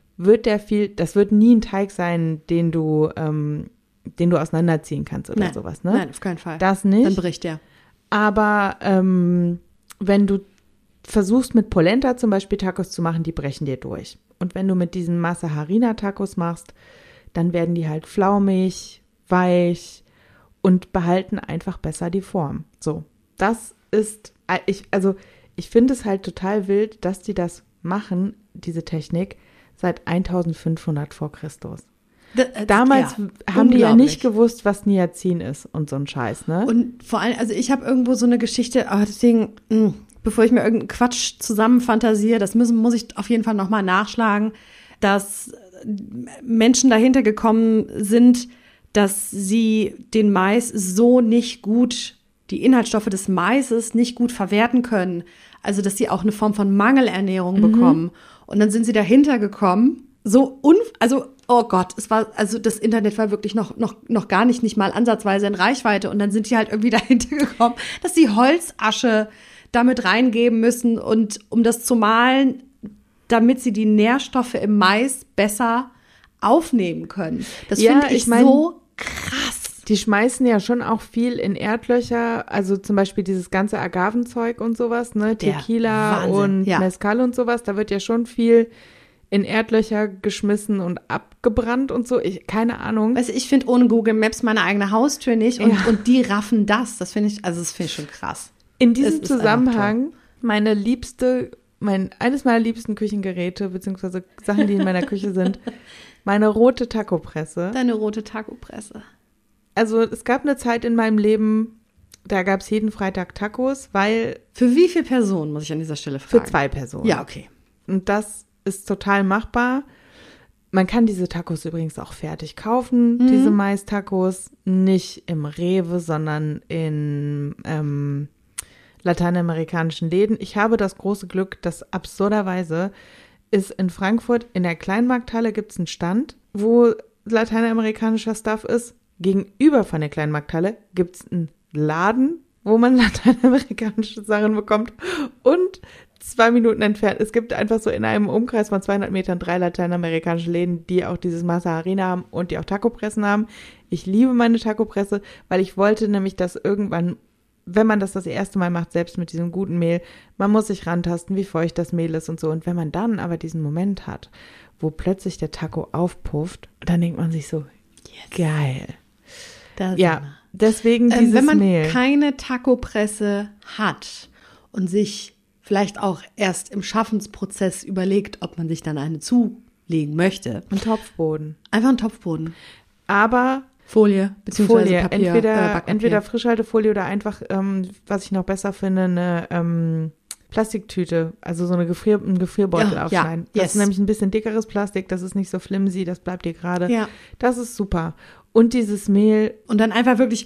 A: das wird nie ein Teig sein, den du auseinanderziehen kannst oder sowas, ne?
B: Nein, auf keinen Fall.
A: Das nicht.
B: Dann bricht der.
A: Aber wenn du versuchst mit Polenta zum Beispiel Tacos zu machen, die brechen dir durch. Und wenn du mit diesen Masa Harina Tacos machst, dann werden die halt flaumig, weich und behalten einfach besser die Form. So, das ist, ich finde es halt total wild, dass die das machen, diese Technik, seit 1500 vor Christus. Damals haben die ja nicht gewusst, was Niacin ist und so ein Scheiß, ne?
B: Und vor allem, also ich habe irgendwo so eine Geschichte, aber deswegen, bevor ich mir irgendeinen Quatsch zusammenfantasiere, das muss ich auf jeden Fall nochmal nachschlagen, dass Menschen dahinter gekommen sind, dass sie den Mais so nicht gut, die Inhaltsstoffe des Maises nicht gut verwerten können. Also, dass sie auch eine Form von Mangelernährung bekommen. Und dann sind sie dahinter gekommen, oh Gott, das Internet war wirklich noch gar nicht mal ansatzweise in Reichweite. Und dann sind die halt irgendwie dahinter gekommen, dass sie Holzasche damit reingeben müssen und um das zu mahlen, damit sie die Nährstoffe im Mais besser aufnehmen können. Das finde ich so krass.
A: Die schmeißen ja schon auch viel in Erdlöcher, also zum Beispiel dieses ganze Agavenzeug und sowas, ne, Tequila und Mezcal und sowas, da wird ja schon viel in Erdlöcher geschmissen und abgebrannt und so, keine Ahnung.
B: Weißt du, ich finde ohne Google Maps meine eigene Haustür nicht und die raffen das. Das finde ich schon krass.
A: In diesem Zusammenhang, eines meiner liebsten Küchengeräte, beziehungsweise Sachen, die in meiner Küche sind, meine rote Taco-Presse.
B: Deine rote Taco-Presse.
A: Also es gab eine Zeit in meinem Leben, da gab es jeden Freitag Tacos, weil...
B: Für wie viele Personen, muss ich an dieser Stelle fragen?
A: Für 2 Personen.
B: Ja, okay.
A: Und das ist total machbar. Man kann diese Tacos übrigens auch fertig kaufen, diese Mais-Tacos. Nicht im Rewe, sondern in lateinamerikanischen Läden. Ich habe das große Glück, dass absurderweise ist in Frankfurt in der Kleinmarkthalle gibt es einen Stand, wo lateinamerikanischer Stuff ist. Gegenüber von der Kleinmarkthalle gibt es einen Laden, wo man lateinamerikanische Sachen bekommt und 2 Minuten entfernt. Es gibt einfach so in einem Umkreis von 200 Metern 3 lateinamerikanische Läden, die auch dieses Masa Harina haben und die auch Taco-Pressen haben. Ich liebe meine Taco-Presse, weil ich wollte nämlich, dass irgendwann, wenn man das erste Mal macht, selbst mit diesem guten Mehl, man muss sich rantasten, wie feucht das Mehl ist und so. Und wenn man dann aber diesen Moment hat, wo plötzlich der Taco aufpufft, dann denkt man sich so, geil. Ja, deswegen dieses Mehl.
B: Wenn man keine Taco-Presse hat und sich vielleicht auch erst im Schaffensprozess überlegt, ob man sich dann eine zulegen möchte.
A: Ein Topfboden.
B: Einfach ein Topfboden.
A: Aber
B: Folie, beziehungsweise
A: Folie.
B: Papier.
A: Entweder Frischhaltefolie oder einfach, was ich noch besser finde, eine Plastiktüte, also so ein Gefrierbeutel aufschneiden. Das ist nämlich ein bisschen dickeres Plastik, das ist nicht so flimsy, das bleibt dir gerade.
B: Ja.
A: Das ist super. Und dieses Mehl.
B: Und dann einfach wirklich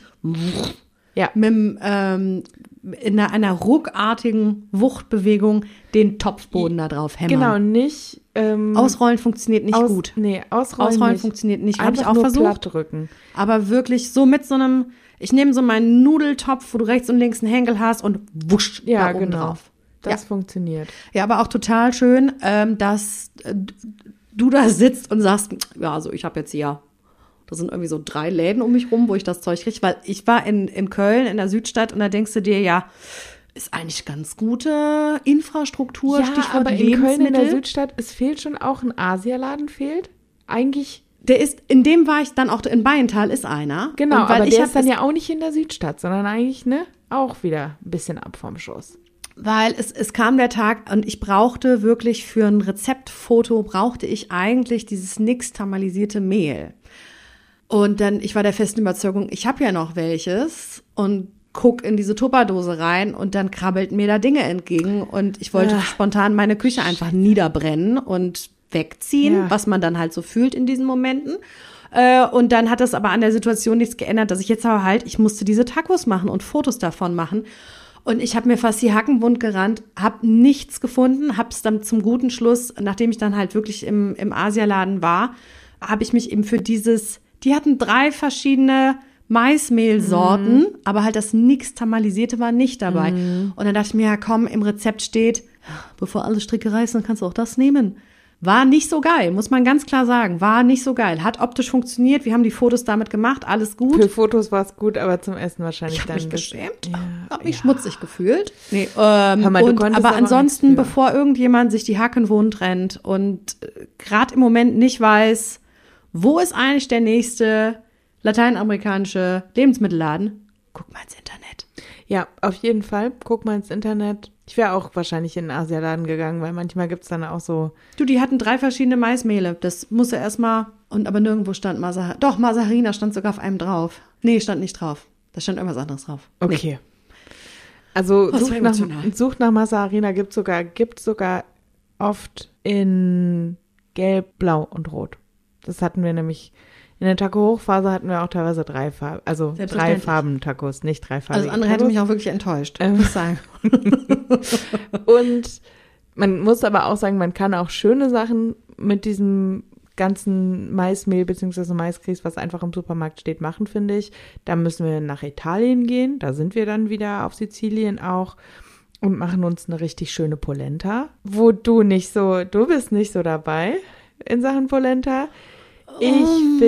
B: mit in einer ruckartigen Wuchtbewegung den Topfboden da drauf hämmern.
A: Genau, nicht.
B: Ausrollen funktioniert nicht gut.
A: Nee, ausrollen nicht.
B: Funktioniert nicht. Habe ich
A: Einfach
B: auch
A: nur
B: versucht.
A: Plattrücken.
B: Aber wirklich so mit so einem, ich nehme so meinen Nudeltopf, wo du rechts und links einen Henkel hast und wusch da oben drauf.
A: Das funktioniert.
B: Ja, aber auch total schön, dass du da sitzt und sagst, ja, also ich habe jetzt hier, da sind irgendwie so 3 Läden um mich rum, wo ich das Zeug kriege, weil ich war in Köln, in der Südstadt, und da denkst du dir, ja, ist eigentlich ganz gute Infrastruktur, Stichwort
A: aber in
B: Lebensmittel.
A: Köln in der Südstadt, es fehlt schon auch ein Asialaden, fehlt eigentlich.
B: In dem war ich dann auch, in Baienthal ist einer.
A: Genau, aber der ist dann ja auch nicht in der Südstadt, sondern eigentlich, auch wieder ein bisschen ab vom Schuss.
B: Weil es kam der Tag und ich brauchte wirklich für ein Rezeptfoto, eigentlich dieses nixtamalisierte Mehl. Und dann, ich war der festen Überzeugung, ich habe ja noch welches, und guck in diese Tupperdose rein und dann krabbelten mir da Dinge entgegen und ich wollte spontan meine Küche einfach niederbrennen und wegziehen,
A: Ja.
B: was man dann halt so fühlt in diesen Momenten. Und dann hat das aber an der Situation nichts geändert, dass ich jetzt aber halt, ich musste diese Tacos machen und Fotos davon machen. Und ich habe mir fast die Hacken wund gerannt, habe nichts gefunden, habe es dann zum guten Schluss, nachdem ich dann halt wirklich im Asialaden war, habe ich mich eben für die hatten 3 verschiedene Maismehlsorten, aber halt das Nixtamalisierte war nicht dabei. Und dann dachte ich mir, ja komm, im Rezept steht, bevor alle Stricke reißen, dann kannst du auch das nehmen. War nicht so geil, muss man ganz klar sagen. War nicht so geil. Hat optisch funktioniert. Wir haben die Fotos damit gemacht. Alles gut.
A: Für Fotos war es gut, aber zum Essen wahrscheinlich
B: Ich habe
A: dann
B: mich geschämt.
A: Ja,
B: Habe mich schmutzig gefühlt. Nee,
A: mal, du konntest
B: aber
A: aber
B: ansonsten,
A: nichts für.
B: bevor irgendjemand sich die Hacken wund rennt und gerade im Moment nicht weiß, wo ist eigentlich der nächste lateinamerikanische Lebensmittelladen, guck mal ins Internet.
A: Ja, auf jeden Fall. Guck mal ins Internet. Ich wäre auch wahrscheinlich in den Asialaden gegangen, weil manchmal gibt's dann auch so.
B: Du, die hatten 3 verschiedene Maismehle. Das muss ja erstmal, aber nirgendwo stand Masaharina. Doch, Masaharina stand sogar auf einem drauf. Nee, stand nicht drauf. Da stand irgendwas anderes drauf.
A: Okay. Also
B: Das war emotional.
A: sucht nach Masaharina gibt's sogar oft in Gelb, Blau und Rot. Das hatten wir nämlich in der Taco-Hochphase hatten wir auch teilweise 3 Farben, also 3
B: Selbstverständlich.
A: Farben-Tacos, nicht 3 Farben.
B: Also andere hätte mich auch wirklich enttäuscht, muss ich sagen.
A: Und man muss aber auch sagen, man kann auch schöne Sachen mit diesem ganzen Maismehl bzw. Maisgrieß, was einfach im Supermarkt steht, machen, finde ich. Da müssen wir nach Italien gehen, da sind wir dann wieder auf Sizilien auch und machen uns eine richtig schöne Polenta, wo du bist nicht so dabei in Sachen Polenta. Ich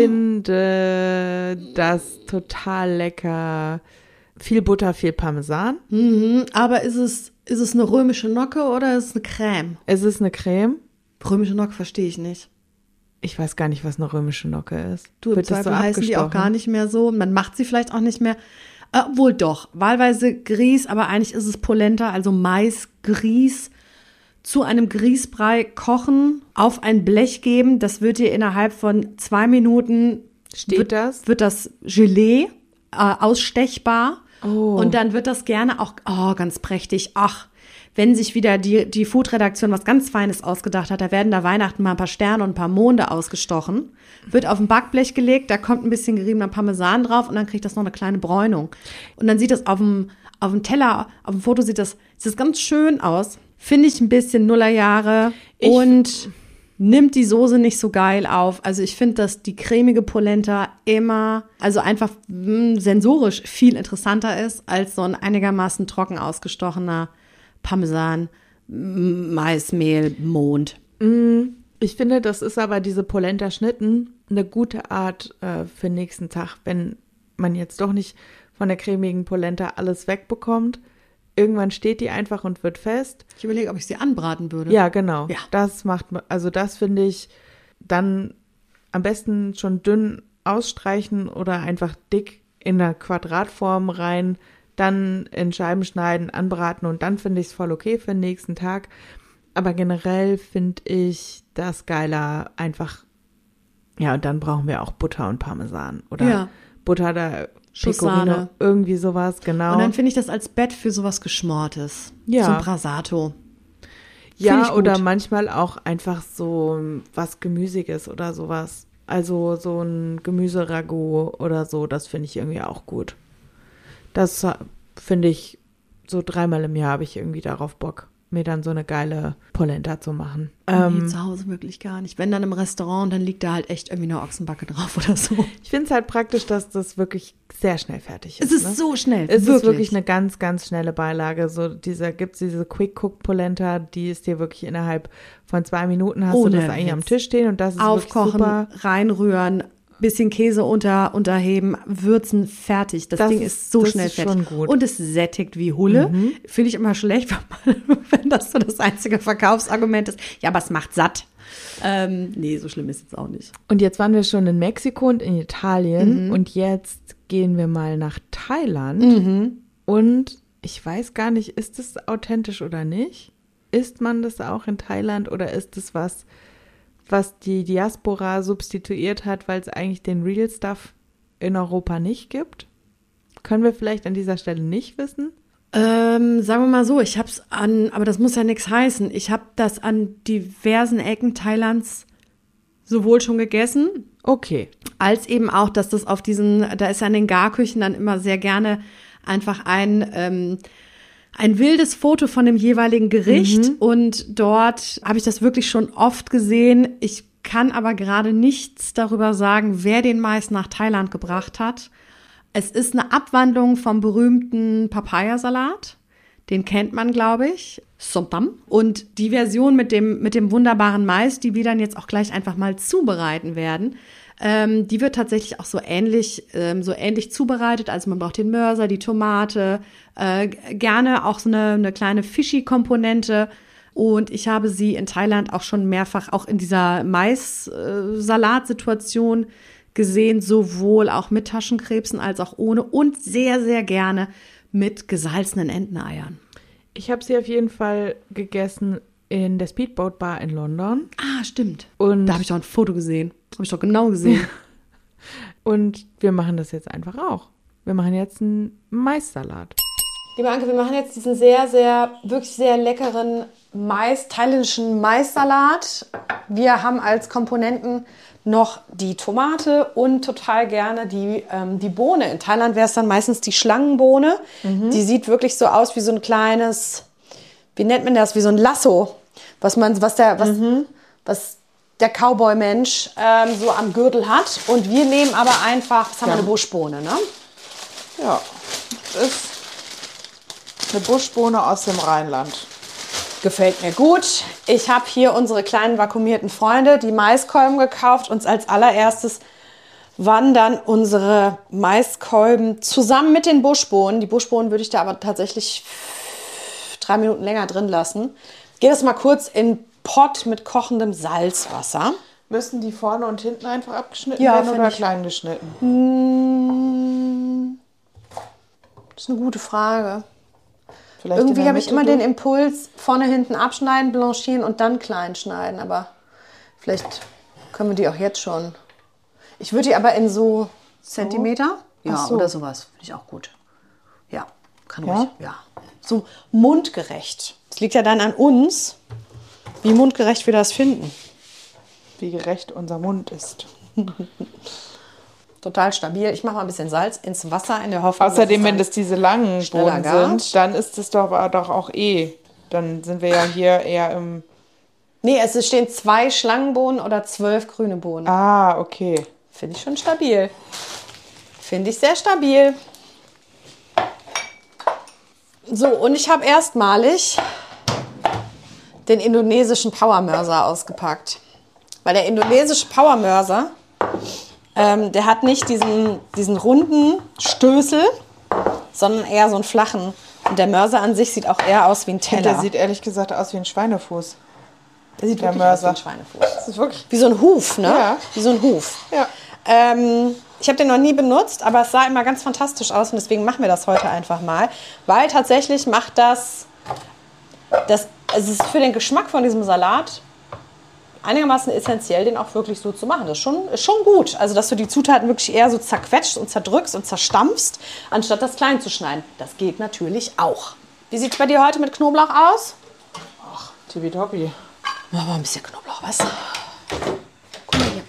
A: finde das total lecker. Viel Butter, viel Parmesan.
B: Aber ist es eine römische Nocke oder ist es eine Creme?
A: Es ist eine Creme.
B: Römische Nocke verstehe ich nicht.
A: Ich weiß gar nicht, was eine römische Nocke ist.
B: Du, im
A: Wird das
B: Zweifel heißen die auch
A: abgestochen?
B: gar nicht mehr so. Man macht sie vielleicht auch nicht mehr. Wohl doch, wahlweise Grieß, aber eigentlich ist es Polenta, also Maisgrieß. Zu einem Grießbrei kochen, auf ein Blech geben. Das wird dir innerhalb von 2 Minuten wird das Gelee ausstechbar.
A: Oh.
B: Und dann wird das gerne auch, ganz prächtig. Ach, wenn sich wieder die Food-Redaktion was ganz Feines ausgedacht hat, da werden da Weihnachten mal ein paar Sterne und ein paar Monde ausgestochen. Wird auf ein Backblech gelegt, da kommt ein bisschen geriebener Parmesan drauf und dann kriegt das noch eine kleine Bräunung. Und dann sieht das auf dem Teller, auf dem Foto sieht das ganz schön aus. Finde ich ein bisschen Nullerjahre und nimmt die Soße nicht so geil auf. Also ich finde, dass die cremige Polenta immer, also einfach sensorisch viel interessanter ist als so ein einigermaßen trocken ausgestochener Parmesan, Maismehl, Mond.
A: Ich finde, das ist aber diese Polenta-Schnitten eine gute Art für den nächsten Tag, wenn man jetzt doch nicht von der cremigen Polenta alles wegbekommt. Irgendwann steht die einfach und wird fest.
B: Ich überlege, ob ich sie anbraten würde.
A: Ja, genau.
B: Ja.
A: Das finde ich dann am besten schon dünn ausstreichen oder einfach dick in eine Quadratform rein, dann in Scheiben schneiden, anbraten und dann finde ich es voll okay für den nächsten Tag. Aber generell finde ich das geiler einfach, ja, und dann brauchen wir auch Butter und Parmesan oder Butter da, Pecorino, irgendwie sowas, genau.
B: Und dann finde ich das als Bett für sowas Geschmortes.
A: Ja.
B: So ein Brasato.
A: Ja, oder manchmal auch einfach so was Gemüsiges oder sowas. Also so ein Gemüseragout oder so, das finde ich irgendwie auch gut. Das finde ich, so 3-mal im Jahr habe ich irgendwie darauf Bock, mir dann so eine geile Polenta zu machen.
B: Nee, zu Hause wirklich gar nicht. Wenn dann im Restaurant, dann liegt da halt echt irgendwie eine Ochsenbacke drauf oder so.
A: Ich finde es halt praktisch, dass das wirklich sehr schnell fertig ist.
B: Es ist so schnell,
A: Es ist wirklich eine ganz, ganz schnelle Beilage. So gibt's diese Quick-Cook-Polenta, die ist dir wirklich innerhalb von 2 Minuten hast
B: Ohne
A: du das eigentlich
B: Witz.
A: am Tisch stehen und das ist
B: Aufkochen,
A: wirklich super.
B: reinrühren, bisschen Käse unterheben, würzen, fertig. Das Ding ist so schnell fertig.
A: Schon gut.
B: Und es sättigt wie Hulle. Finde ich immer schlecht, wenn das so das einzige Verkaufsargument ist. Ja, aber es macht satt. Nee, so schlimm ist es auch nicht.
A: Und jetzt waren wir schon in Mexiko und in Italien und jetzt gehen wir mal nach Thailand. Und ich weiß gar nicht, ist das authentisch oder nicht? Isst man das auch in Thailand oder ist es was die Diaspora substituiert hat, weil es eigentlich den Real Stuff in Europa nicht gibt? Können wir vielleicht an dieser Stelle nicht wissen?
B: Sagen wir mal so, ich habe es aber das muss ja nichts heißen. Ich habe das an diversen Ecken Thailands sowohl schon gegessen,
A: Okay.
B: als eben auch, dass das auf da ist ja in den Garküchen dann immer sehr gerne einfach ein wildes Foto von dem jeweiligen Gericht und dort habe ich das wirklich schon oft gesehen. Ich kann aber gerade nichts darüber sagen, wer den Mais nach Thailand gebracht hat. Es ist eine Abwandlung vom berühmten Papayasalat. Den kennt man, glaube ich. Somtam. Und die Version mit dem wunderbaren Mais, die wir dann jetzt auch gleich einfach mal zubereiten werden, die wird tatsächlich auch so ähnlich zubereitet. Also man braucht den Mörser, die Tomate, gerne auch so eine kleine Fischi-Komponente. Und ich habe sie in Thailand auch schon mehrfach auch in dieser Mais-Salatsituation gesehen, sowohl auch mit Taschenkrebsen als auch ohne und sehr, sehr gerne mit gesalzenen Enteneiern.
A: Ich habe sie auf jeden Fall gegessen in der Speedboat Bar in London.
B: Ah, stimmt.
A: Und
B: Da habe ich doch ein Foto gesehen. Habe ich doch genau gesehen.
A: Und wir machen das jetzt einfach auch. Wir machen jetzt einen Maissalat.
D: Liebe Anke, wir machen jetzt diesen sehr, sehr, wirklich sehr leckeren thailändischen Maissalat. Wir haben als Komponenten noch die Tomate und total gerne die Bohne. In Thailand wäre es dann meistens die Schlangenbohne. Die sieht wirklich so aus wie so ein kleines, wie nennt man das, wie so ein Lasso, was der Cowboy-Mensch so am Gürtel hat. Und wir nehmen aber einfach, was haben wir, eine Buschbohne, ne?
A: Ja, das ist eine Buschbohne aus dem Rheinland.
D: Gefällt mir gut. Ich habe hier unsere kleinen vakuumierten Freunde, die Maiskolben gekauft. Und als allererstes wandern unsere Maiskolben zusammen mit den Buschbohnen. Die Buschbohnen würde ich da aber tatsächlich 3 Minuten länger drin lassen. Gehe das mal kurz in Pott mit kochendem Salzwasser.
A: Müssen die vorne und hinten einfach abgeschnitten
D: Ja,
A: werden
D: find
A: oder
D: ich.
A: klein geschnitten?
D: Das ist eine gute Frage.
A: Vielleicht
D: Irgendwie
A: in der
D: habe ich
A: Mitte
D: immer den
A: durch?
D: Impuls, vorne, hinten abschneiden, blanchieren und dann klein schneiden. Aber vielleicht können wir die auch jetzt schon. Ich würde die aber in so Zentimeter. Ja,
A: Ach so.
D: oder sowas. Finde ich auch gut. Ja, kann
A: Ja?
D: ruhig. Ja. So mundgerecht. Es liegt ja dann an uns, wie mundgerecht wir das finden.
A: Wie gerecht unser Mund ist.
D: Total stabil. Ich mache mal ein bisschen Salz ins Wasser in der Hoffnung,
A: Außerdem,
D: dass
A: wenn
D: es
A: das diese langen
D: schneller
A: Bohnen
D: gart.
A: sind, dann ist es doch auch Dann sind wir ja hier eher im...
D: Nee, es stehen 2 Schlangenbohnen oder 12 grüne Bohnen.
A: Ah, okay.
D: Finde ich schon stabil. Finde ich sehr stabil. So, und ich habe erstmalig den indonesischen Powermörser ausgepackt. Weil der indonesische Powermörser, der hat nicht diesen runden Stößel, sondern eher so einen flachen. Und der Mörser an sich sieht auch eher aus wie ein Teller.
A: Der sieht ehrlich gesagt aus wie ein Schweinefuß.
D: Der sieht
A: der
D: wirklich aus wie
A: Mörser.
D: ein Schweinefuß.
A: Das ist wirklich...
D: Wie so ein Huf, ne?
A: Ja.
D: Wie so ein Huf.
A: Ja.
D: Ich habe den noch nie benutzt, aber es sah immer ganz fantastisch aus und deswegen machen wir das heute einfach mal. Weil tatsächlich macht es ist für den Geschmack von diesem Salat einigermaßen essentiell, den auch wirklich so zu machen. Das ist schon gut. Also, dass du die Zutaten wirklich eher so zerquetscht und zerdrückst und zerstampfst, anstatt das klein zu schneiden. Das geht natürlich auch. Wie sieht es bei dir heute mit Knoblauch aus?
A: Tippitoppi.
D: Machen wir ein bisschen Knoblauch, was? Guck mal hier.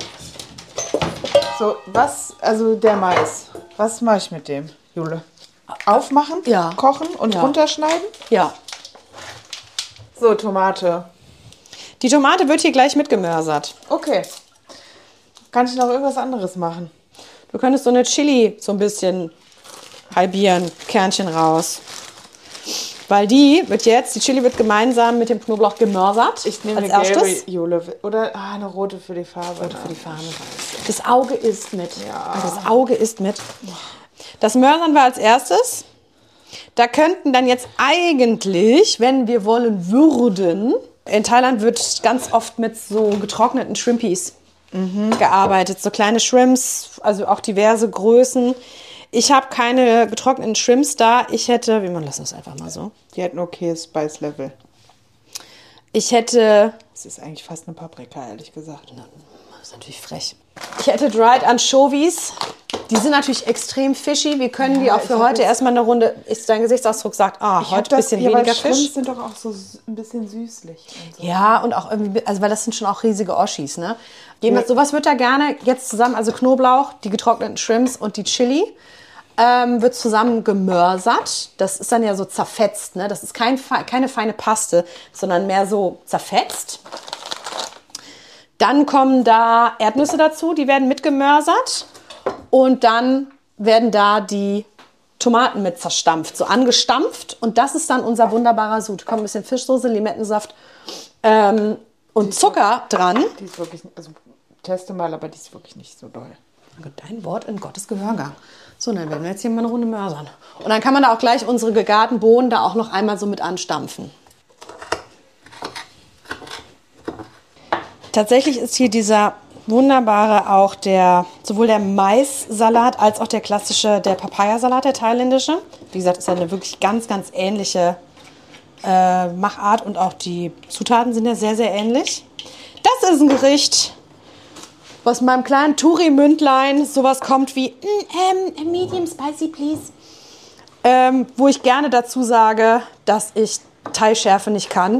A: So, also der Mais. Was mache ich mit dem, Jule? Aufmachen,
D: Ja.
A: kochen und
D: Ja.
A: runterschneiden?
D: Ja.
A: So, Tomate.
D: Die Tomate wird hier gleich mitgemörsert.
A: Okay. Kann ich noch irgendwas anderes machen?
D: Du könntest so eine Chili so ein bisschen halbieren, Kernchen raus. Weil die Chili wird gemeinsam mit dem Knoblauch gemörsert.
A: Ich nehme
D: als
A: eine gelbe
D: erstes.
A: Jule. Oder eine rote für die Farbe.
D: Rote für die Farbe. Das Auge isst mit.
A: Ja.
D: Das Auge isst mit. Das mörsern wir als erstes. Da könnten dann jetzt eigentlich, wenn wir wollen würden, in Thailand wird ganz oft mit so getrockneten Shrimpies gearbeitet. So kleine Shrimps, also auch diverse Größen. Ich habe keine getrockneten Shrimps da. Wir lassen es einfach mal so.
A: Die hat ein okayes Spice-Level.
D: Ich hätte,
A: Das ist eigentlich fast eine Paprika, ehrlich gesagt.
D: das ist natürlich frech. Ich hätte Dried Anchovies Die sind natürlich extrem fishy. Wir können die auch für heute erstmal eine Runde, ist dein Gesichtsausdruck sagt, heute ein bisschen weniger Fisch.
A: Shrimps sind doch auch so ein bisschen süßlich. Und so.
D: Ja, und auch irgendwie, also weil das sind schon auch riesige Oschis, ne? Sowas wird da gerne jetzt zusammen, also Knoblauch, die getrockneten Shrimps und die Chili, wird zusammen gemörsert. Das ist dann ja so zerfetzt, ne? Das ist keine feine Paste, sondern mehr so zerfetzt. Dann kommen da Erdnüsse dazu, die werden mitgemörsert. Und dann werden da die Tomaten mit zerstampft, so angestampft. Und das ist dann unser wunderbarer Sud. Kommt ein bisschen Fischsoße, Limettensaft und Zucker dran.
A: Die ist wirklich, also teste mal, aber die ist wirklich nicht so doll.
D: Dein Wort in Gottes Gehörgang. So, dann werden wir jetzt hier mal eine Runde mörsern. Und dann kann man da auch gleich unsere gegarten Bohnen da auch noch einmal so mit anstampfen. Tatsächlich ist hier dieser wunderbare auch sowohl der Maissalat als auch der klassische, der Papayasalat, der thailändische. Wie gesagt, ist ja eine wirklich ganz, ganz ähnliche Machart und auch die Zutaten sind ja sehr, sehr ähnlich. Das ist ein Gericht, was meinem kleinen Touri-Mündlein sowas kommt wie medium spicy, please. Wo ich gerne dazu sage, dass ich Thai-Schärfe nicht kann.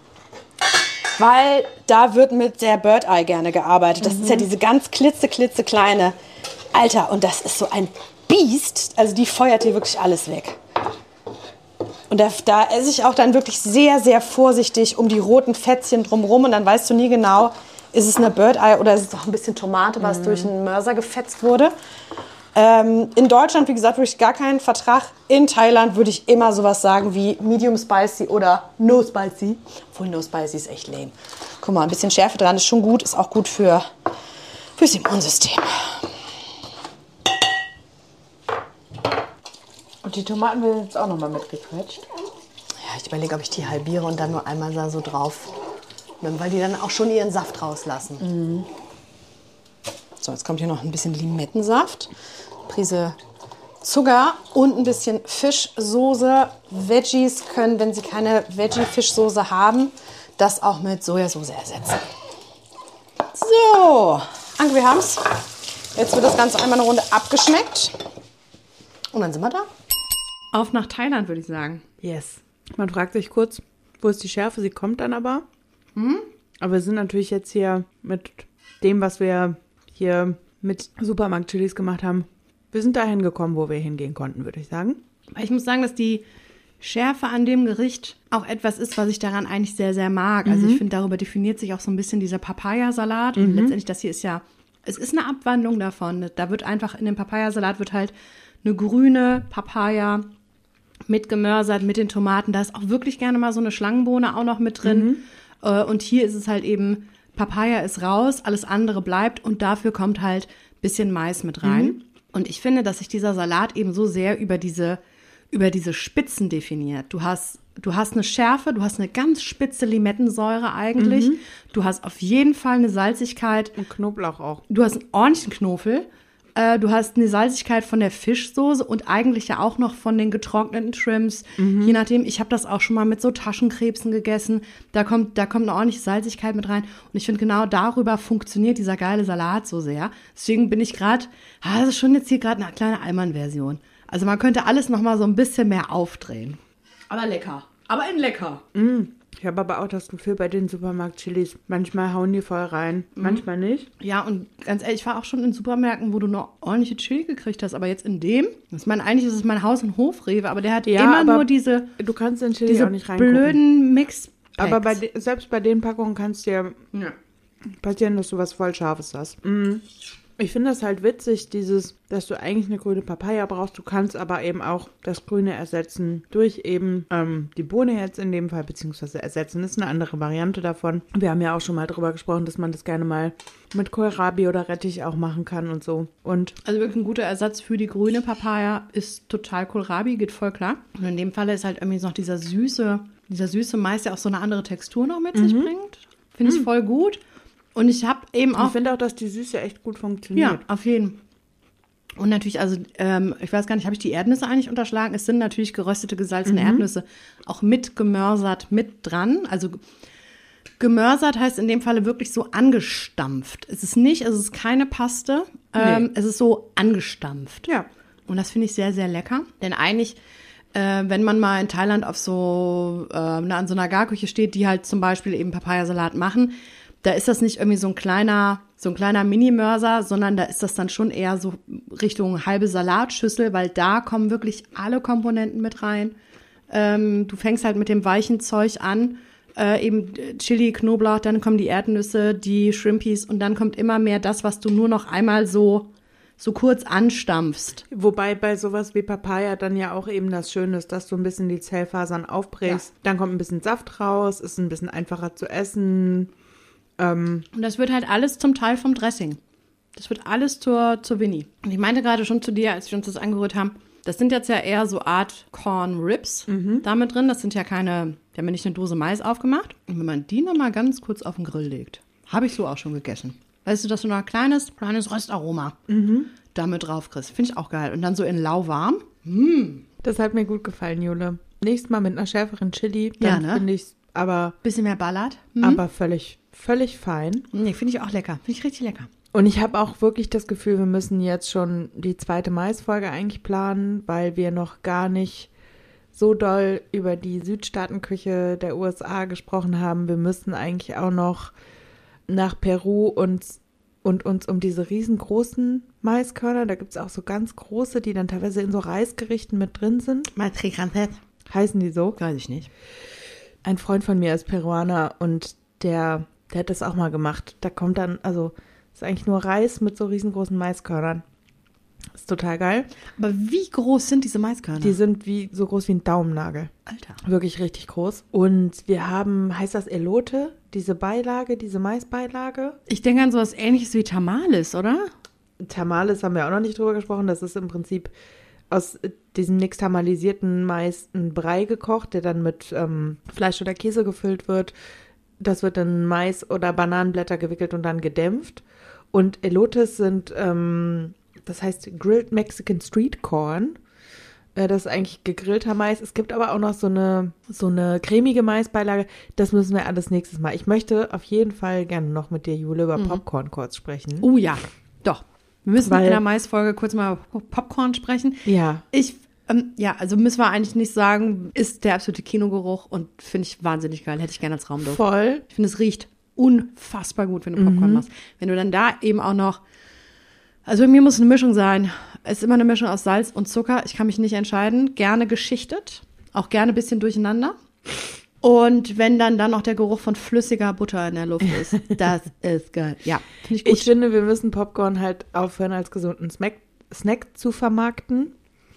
D: Weil da wird mit der Bird Eye gerne gearbeitet. Das ist ja diese ganz klitzekleine. Alter, und das ist so ein Biest. Also die feuert hier wirklich alles weg. Und da esse ich auch dann wirklich sehr, sehr vorsichtig um die roten Fätzchen drumherum. Und dann weißt du nie genau, ist es eine Bird Eye oder ist es auch ein bisschen Tomate, was durch einen Mörser gefetzt wurde. In Deutschland, wie gesagt, würde ich gar keinen Vertrag. In Thailand würde ich immer sowas sagen wie Medium Spicy oder No Spicy. Obwohl No Spicy ist echt lame. Guck mal, ein bisschen Schärfe dran ist schon gut. Ist auch gut fürs Immunsystem.
A: Und die Tomaten werden jetzt auch nochmal mitgequetscht.
D: Ja, ich überlege, ob ich die halbiere und dann nur einmal da so drauf. Weil die dann auch schon ihren Saft rauslassen. So, jetzt kommt hier noch ein bisschen Limettensaft, Prise Zucker und ein bisschen Fischsoße. Veggies können, wenn sie keine Veggie-Fischsoße haben, das auch mit Sojasauce ersetzen. So, Anke, wir haben's. Jetzt wird das Ganze einmal eine Runde abgeschmeckt. Und dann sind wir da.
B: Auf nach Thailand, würde ich sagen.
A: Yes. Man fragt sich kurz, wo ist die Schärfe? Sie kommt dann aber. Aber wir sind natürlich jetzt hier mit dem, was wir hier mit Supermarkt-Chilis gemacht haben. Wir sind dahin gekommen, wo wir hingehen konnten, würde ich sagen.
B: Ich muss sagen, dass die Schärfe an dem Gericht auch etwas ist, was ich daran eigentlich sehr, sehr mag. Also ich finde, darüber definiert sich auch so ein bisschen dieser Papayasalat. Und letztendlich, das hier ist ja, es ist eine Abwandlung davon. Da wird einfach, in dem Papayasalat wird halt eine grüne Papaya mitgemörsert mit den Tomaten. Da ist auch wirklich gerne mal so eine Schlangenbohne auch noch mit drin. Und hier ist es halt eben, Papaya ist raus, alles andere bleibt und dafür kommt halt ein bisschen Mais mit rein. Und ich finde, dass sich dieser Salat eben so sehr über diese Spitzen definiert. Du hast eine Schärfe, du hast eine ganz spitze Limettensäure eigentlich. Du hast auf jeden Fall eine Salzigkeit.
A: Und Knoblauch auch.
B: Du hast einen ordentlichen Knofel. Du hast eine Salzigkeit von der Fischsoße und eigentlich ja auch noch von den getrockneten Shrimps. Je nachdem, ich habe das auch schon mal mit so Taschenkrebsen gegessen. Da kommt eine ordentliche Salzigkeit mit rein. Und ich finde, genau darüber funktioniert dieser geile Salat so sehr. Deswegen bin ich gerade, das ist schon jetzt hier gerade eine kleine Allmann-Version. Also man könnte alles noch mal so ein bisschen mehr aufdrehen. Aber lecker. Aber in lecker.
A: Ich habe aber auch das Gefühl, bei den Supermarkt-Chilis, manchmal hauen die voll rein, manchmal nicht.
B: Ja, und ganz ehrlich, ich war auch schon in Supermärkten, wo du eine ordentliche Chili gekriegt hast. Aber jetzt in dem, eigentlich ist es mein Haus- und Hof-Rewe, aber der hat immer nur diese
A: Du kannst in Chili auch nicht reingucken.
B: blöden Mix-Packs.
A: Aber selbst bei den Packungen kann es dir passieren, dass du was voll Scharfes hast. Ich finde das halt witzig, dass du eigentlich eine grüne Papaya brauchst. Du kannst aber eben auch das Grüne ersetzen durch eben die Bohne jetzt in dem Fall, beziehungsweise ersetzen ist eine andere Variante davon. Wir haben ja auch schon mal drüber gesprochen, dass man das gerne mal mit Kohlrabi oder Rettich auch machen kann und so.
B: Also wirklich ein guter Ersatz für die grüne Papaya ist total Kohlrabi, geht voll klar. Und in dem Fall ist halt irgendwie noch dieser süße Mais, der auch so eine andere Textur noch mit sich bringt. Finde ich voll gut. Und ich habe eben auch...
A: Ich finde auch, dass die Süße echt gut funktioniert.
B: Ja, auf jeden. Und natürlich, also ich weiß gar nicht, habe ich die Erdnüsse eigentlich unterschlagen? Es sind natürlich geröstete, gesalzene Erdnüsse, auch mit gemörsert, mit dran. Also Gemörsert heißt in dem Falle wirklich so angestampft. Es ist keine Paste, es ist so angestampft.
A: Ja.
B: Und das finde ich sehr, sehr lecker. Denn eigentlich, wenn man mal in Thailand auf an so einer Garküche steht, die halt zum Beispiel eben Papayasalat machen, da ist das nicht irgendwie so ein kleiner Mini-Mörser, sondern da ist das dann schon eher so Richtung halbe Salatschüssel, weil da kommen wirklich alle Komponenten mit rein. Du fängst halt mit dem weichen Zeug an, eben Chili, Knoblauch, dann kommen die Erdnüsse, die Shrimpies und dann kommt immer mehr das, was du nur noch einmal so kurz anstampfst.
A: Wobei bei sowas wie Papaya dann ja auch eben das Schöne ist, dass du ein bisschen die Zellfasern aufbrichst. Ja. Dann kommt ein bisschen Saft raus, ist ein bisschen einfacher zu essen.
B: Und das wird halt alles zum Teil vom Dressing. Das wird alles zur Winnie. Und ich meinte gerade schon zu dir, als wir uns das angerührt haben, das sind jetzt ja eher so Art Corn Ribs damit drin. Das sind ja wir haben ja nicht eine Dose Mais aufgemacht. Und wenn man die nochmal ganz kurz auf den Grill legt, habe ich so auch schon gegessen. Weißt du, dass du noch ein kleines Röstaroma damit drauf kriegst. Finde ich auch geil. Und dann so in lauwarm.
A: Das hat mir gut gefallen, Jule. Nächstes Mal mit einer schärferen Chili. Dann finde ich es aber...
B: Bisschen mehr ballert.
A: Aber völlig fein.
B: Nee, finde ich auch lecker. Finde ich richtig lecker.
A: Und ich habe auch wirklich das Gefühl, wir müssen jetzt schon die 2. Maisfolge eigentlich planen, weil wir noch gar nicht so doll über die Südstaatenküche der USA gesprochen haben. Wir müssen eigentlich auch noch nach Peru und uns um diese riesengroßen Maiskörner, da gibt es auch so ganz große, die dann teilweise in so Reisgerichten mit drin sind.
B: Matricancet.
A: Heißen die so?
B: Weiß ich nicht.
A: Ein Freund von mir ist Peruaner und der hat das auch mal gemacht. Da kommt dann, also ist eigentlich nur Reis mit so riesengroßen Maiskörnern. Ist total geil.
B: Aber wie groß sind diese Maiskörner?
A: Die sind so groß wie ein Daumennagel.
B: Alter.
A: Wirklich richtig groß. Und wir haben, heißt das Elote, diese Beilage, diese Maisbeilage?
B: Ich denke an sowas Ähnliches wie Tamales, oder?
A: Tamales haben wir auch noch nicht drüber gesprochen. Das ist im Prinzip aus diesem nixtamalisierten Mais ein Brei gekocht, der dann mit Fleisch oder Käse gefüllt wird. Das wird in Mais oder Bananenblätter gewickelt und dann gedämpft. Und Elotes sind, das heißt Grilled Mexican Street Corn. Das ist eigentlich gegrillter Mais. Es gibt aber auch noch so eine cremige Maisbeilage. Das müssen wir alles nächstes Mal. Ich möchte auf jeden Fall gerne noch mit dir, Jule, über Popcorn kurz sprechen.
B: Oh ja, doch. Wir müssen in der Maisfolge kurz mal Popcorn sprechen.
A: Ja.
B: Also müssen wir eigentlich nicht sagen, ist der absolute Kinogeruch und finde ich wahnsinnig geil. Hätte ich gerne als Raumduft.
A: Voll.
B: Ich finde, es riecht unfassbar gut, wenn du Popcorn machst. Wenn du dann da eben auch noch, also bei mir muss eine Mischung sein. Es ist immer eine Mischung aus Salz und Zucker. Ich kann mich nicht entscheiden. Gerne geschichtet, auch gerne ein bisschen durcheinander. Und wenn dann noch der Geruch von flüssiger Butter in der Luft ist, das ist geil. Ja, finde ich gut.
A: Ich finde, wir müssen Popcorn halt aufhören, als gesunden Snack zu vermarkten.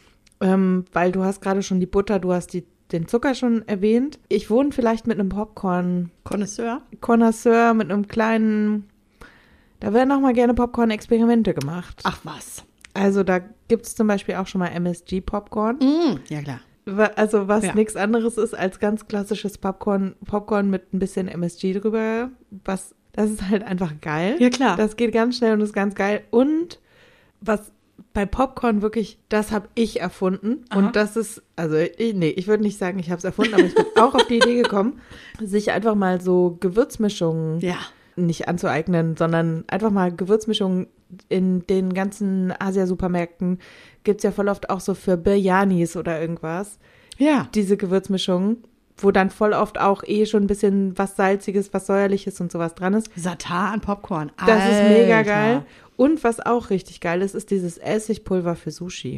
A: Weil du hast gerade schon die Butter, du hast den Zucker schon erwähnt. Ich wohne vielleicht mit einem
B: Connoisseur,
A: mit einem kleinen, da werden auch mal gerne Popcorn-Experimente gemacht.
B: Ach was.
A: Also da gibt es zum Beispiel auch schon mal MSG-Popcorn.
B: Ja, klar.
A: Also was nichts anderes ist als ganz klassisches Popcorn mit ein bisschen MSG drüber. Das ist halt einfach geil.
B: Ja, klar.
A: Das geht ganz schnell und ist ganz geil. Und was bei Popcorn wirklich, das habe ich erfunden. Aha. Und das ist, also ich würde nicht sagen, ich habe es erfunden, aber ich bin auch auf die Idee gekommen, sich einfach mal so Gewürzmischungen nicht anzueignen, sondern einfach mal Gewürzmischungen in den ganzen Asia-Supermärkten gibt es ja voll oft auch so für Biryanis oder irgendwas.
B: Ja.
A: Diese Gewürzmischungen, wo dann voll oft auch schon ein bisschen was Salziges, was Säuerliches und sowas dran ist.
B: Satar an Popcorn.
A: Das ist mega geil. Und was auch richtig geil ist dieses Essigpulver für Sushi.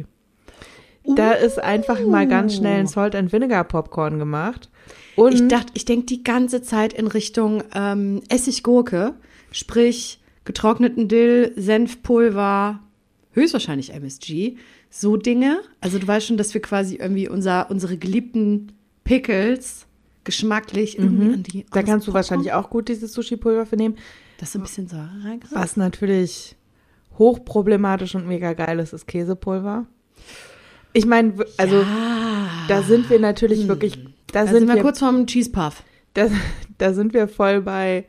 A: Da ist einfach mal ganz schnell ein Salt and Vinegar Popcorn gemacht. Und
B: ich denke die ganze Zeit in Richtung Essiggurke, sprich getrockneten Dill, Senfpulver, höchstwahrscheinlich MSG, so Dinge. Also du weißt schon, dass wir quasi irgendwie unsere geliebten Pickles geschmacklich irgendwie an die.
A: Da kannst du wahrscheinlich auch gut dieses Sushi-Pulver für nehmen.
B: Das so ein bisschen Säure reinkriegt.
A: Was natürlich hochproblematisch und mega geil ist Käsepulver. Ich meine, also da sind wir natürlich wirklich. Da sind wir
B: kurz vorm Cheese Puff.
A: Da sind wir voll bei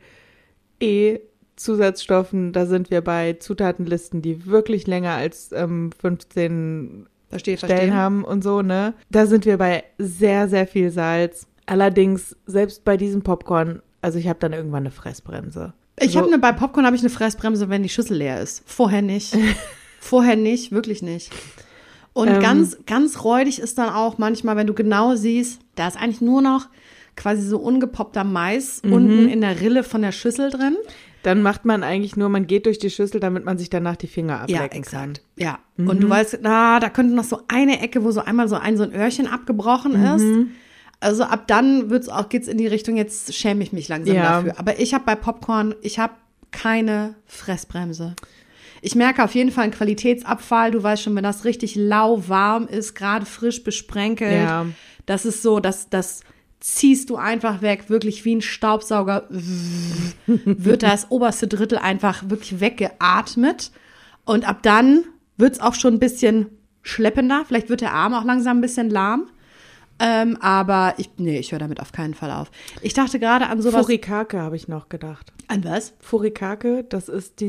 A: Zusatzstoffen. Da sind wir bei Zutatenlisten, die wirklich länger als 15 Stellen haben und so, ne? Da sind wir bei sehr, sehr viel Salz. Allerdings, selbst bei diesem Popcorn Also ich habe dann irgendwann eine Fressbremse.
B: Bei Popcorn habe ich eine Fressbremse, wenn die Schüssel leer ist. Vorher nicht. Vorher nicht, wirklich nicht. Und ganz, ganz räudig ist dann auch manchmal, wenn du genau siehst, da ist eigentlich nur noch quasi so ungepoppter Mais unten in der Rille von der Schüssel drin.
A: Dann macht man eigentlich nur, man geht durch die Schüssel, damit man sich danach die Finger ablecken kann.
B: Ja, und du weißt, da könnte noch so eine Ecke, wo so einmal so ein Öhrchen abgebrochen ist. Also ab dann geht's in die Richtung, jetzt schäme ich mich langsam dafür. Aber ich habe bei Popcorn, keine Fressbremse. Ich merke auf jeden Fall einen Qualitätsabfall. Du weißt schon, wenn das richtig lauwarm ist, gerade frisch besprenkelt, das ist so, das ziehst du einfach weg, wirklich wie ein Staubsauger, wird das oberste Drittel einfach wirklich weggeatmet. Und ab dann wird's auch schon ein bisschen schleppender. Vielleicht wird der Arm auch langsam ein bisschen lahm. Aber ich höre damit auf keinen Fall auf. Ich dachte gerade an sowas.
A: Furikake habe ich noch gedacht.
B: An was?
A: Furikake, das ist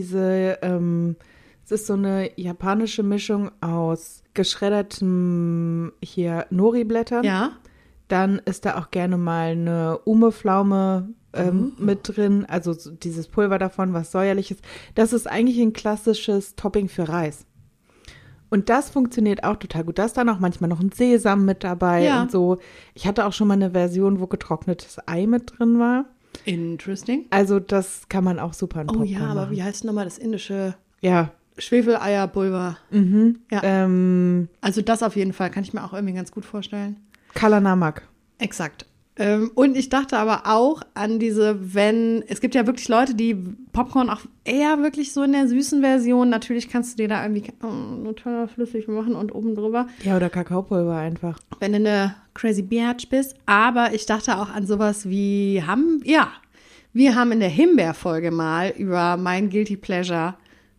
A: es ist so eine japanische Mischung aus geschreddertem Nori-Blättern.
B: Ja.
A: Dann ist da auch gerne mal eine Ume-Pflaume mit drin, also so dieses Pulver davon, was säuerlich ist. Das ist eigentlich ein klassisches Topping für Reis. Und das funktioniert auch total gut. Da ist dann auch manchmal noch ein Sesam mit dabei und so. Ich hatte auch schon mal eine Version, wo getrocknetes Ei mit drin war.
B: Interesting.
A: Also das kann man auch super in Popcorn
B: ja, aber
A: machen.
B: wie heißt nochmal das indische
A: Schwefeleierpulver?
B: Ja. Also das auf jeden Fall, kann ich mir auch irgendwie ganz gut vorstellen.
A: Kala Namak.
B: Exakt. Und ich dachte aber auch an es gibt ja wirklich Leute, die Popcorn auch eher wirklich so in der süßen Version, natürlich kannst du dir da irgendwie Nutella flüssig machen und oben drüber.
A: Ja, oder Kakaopulver einfach.
B: Wenn du eine Crazy Bitch bist. Aber ich dachte auch an sowas wie, wir haben in der Himbeer-Folge mal über mein Guilty Pleasure,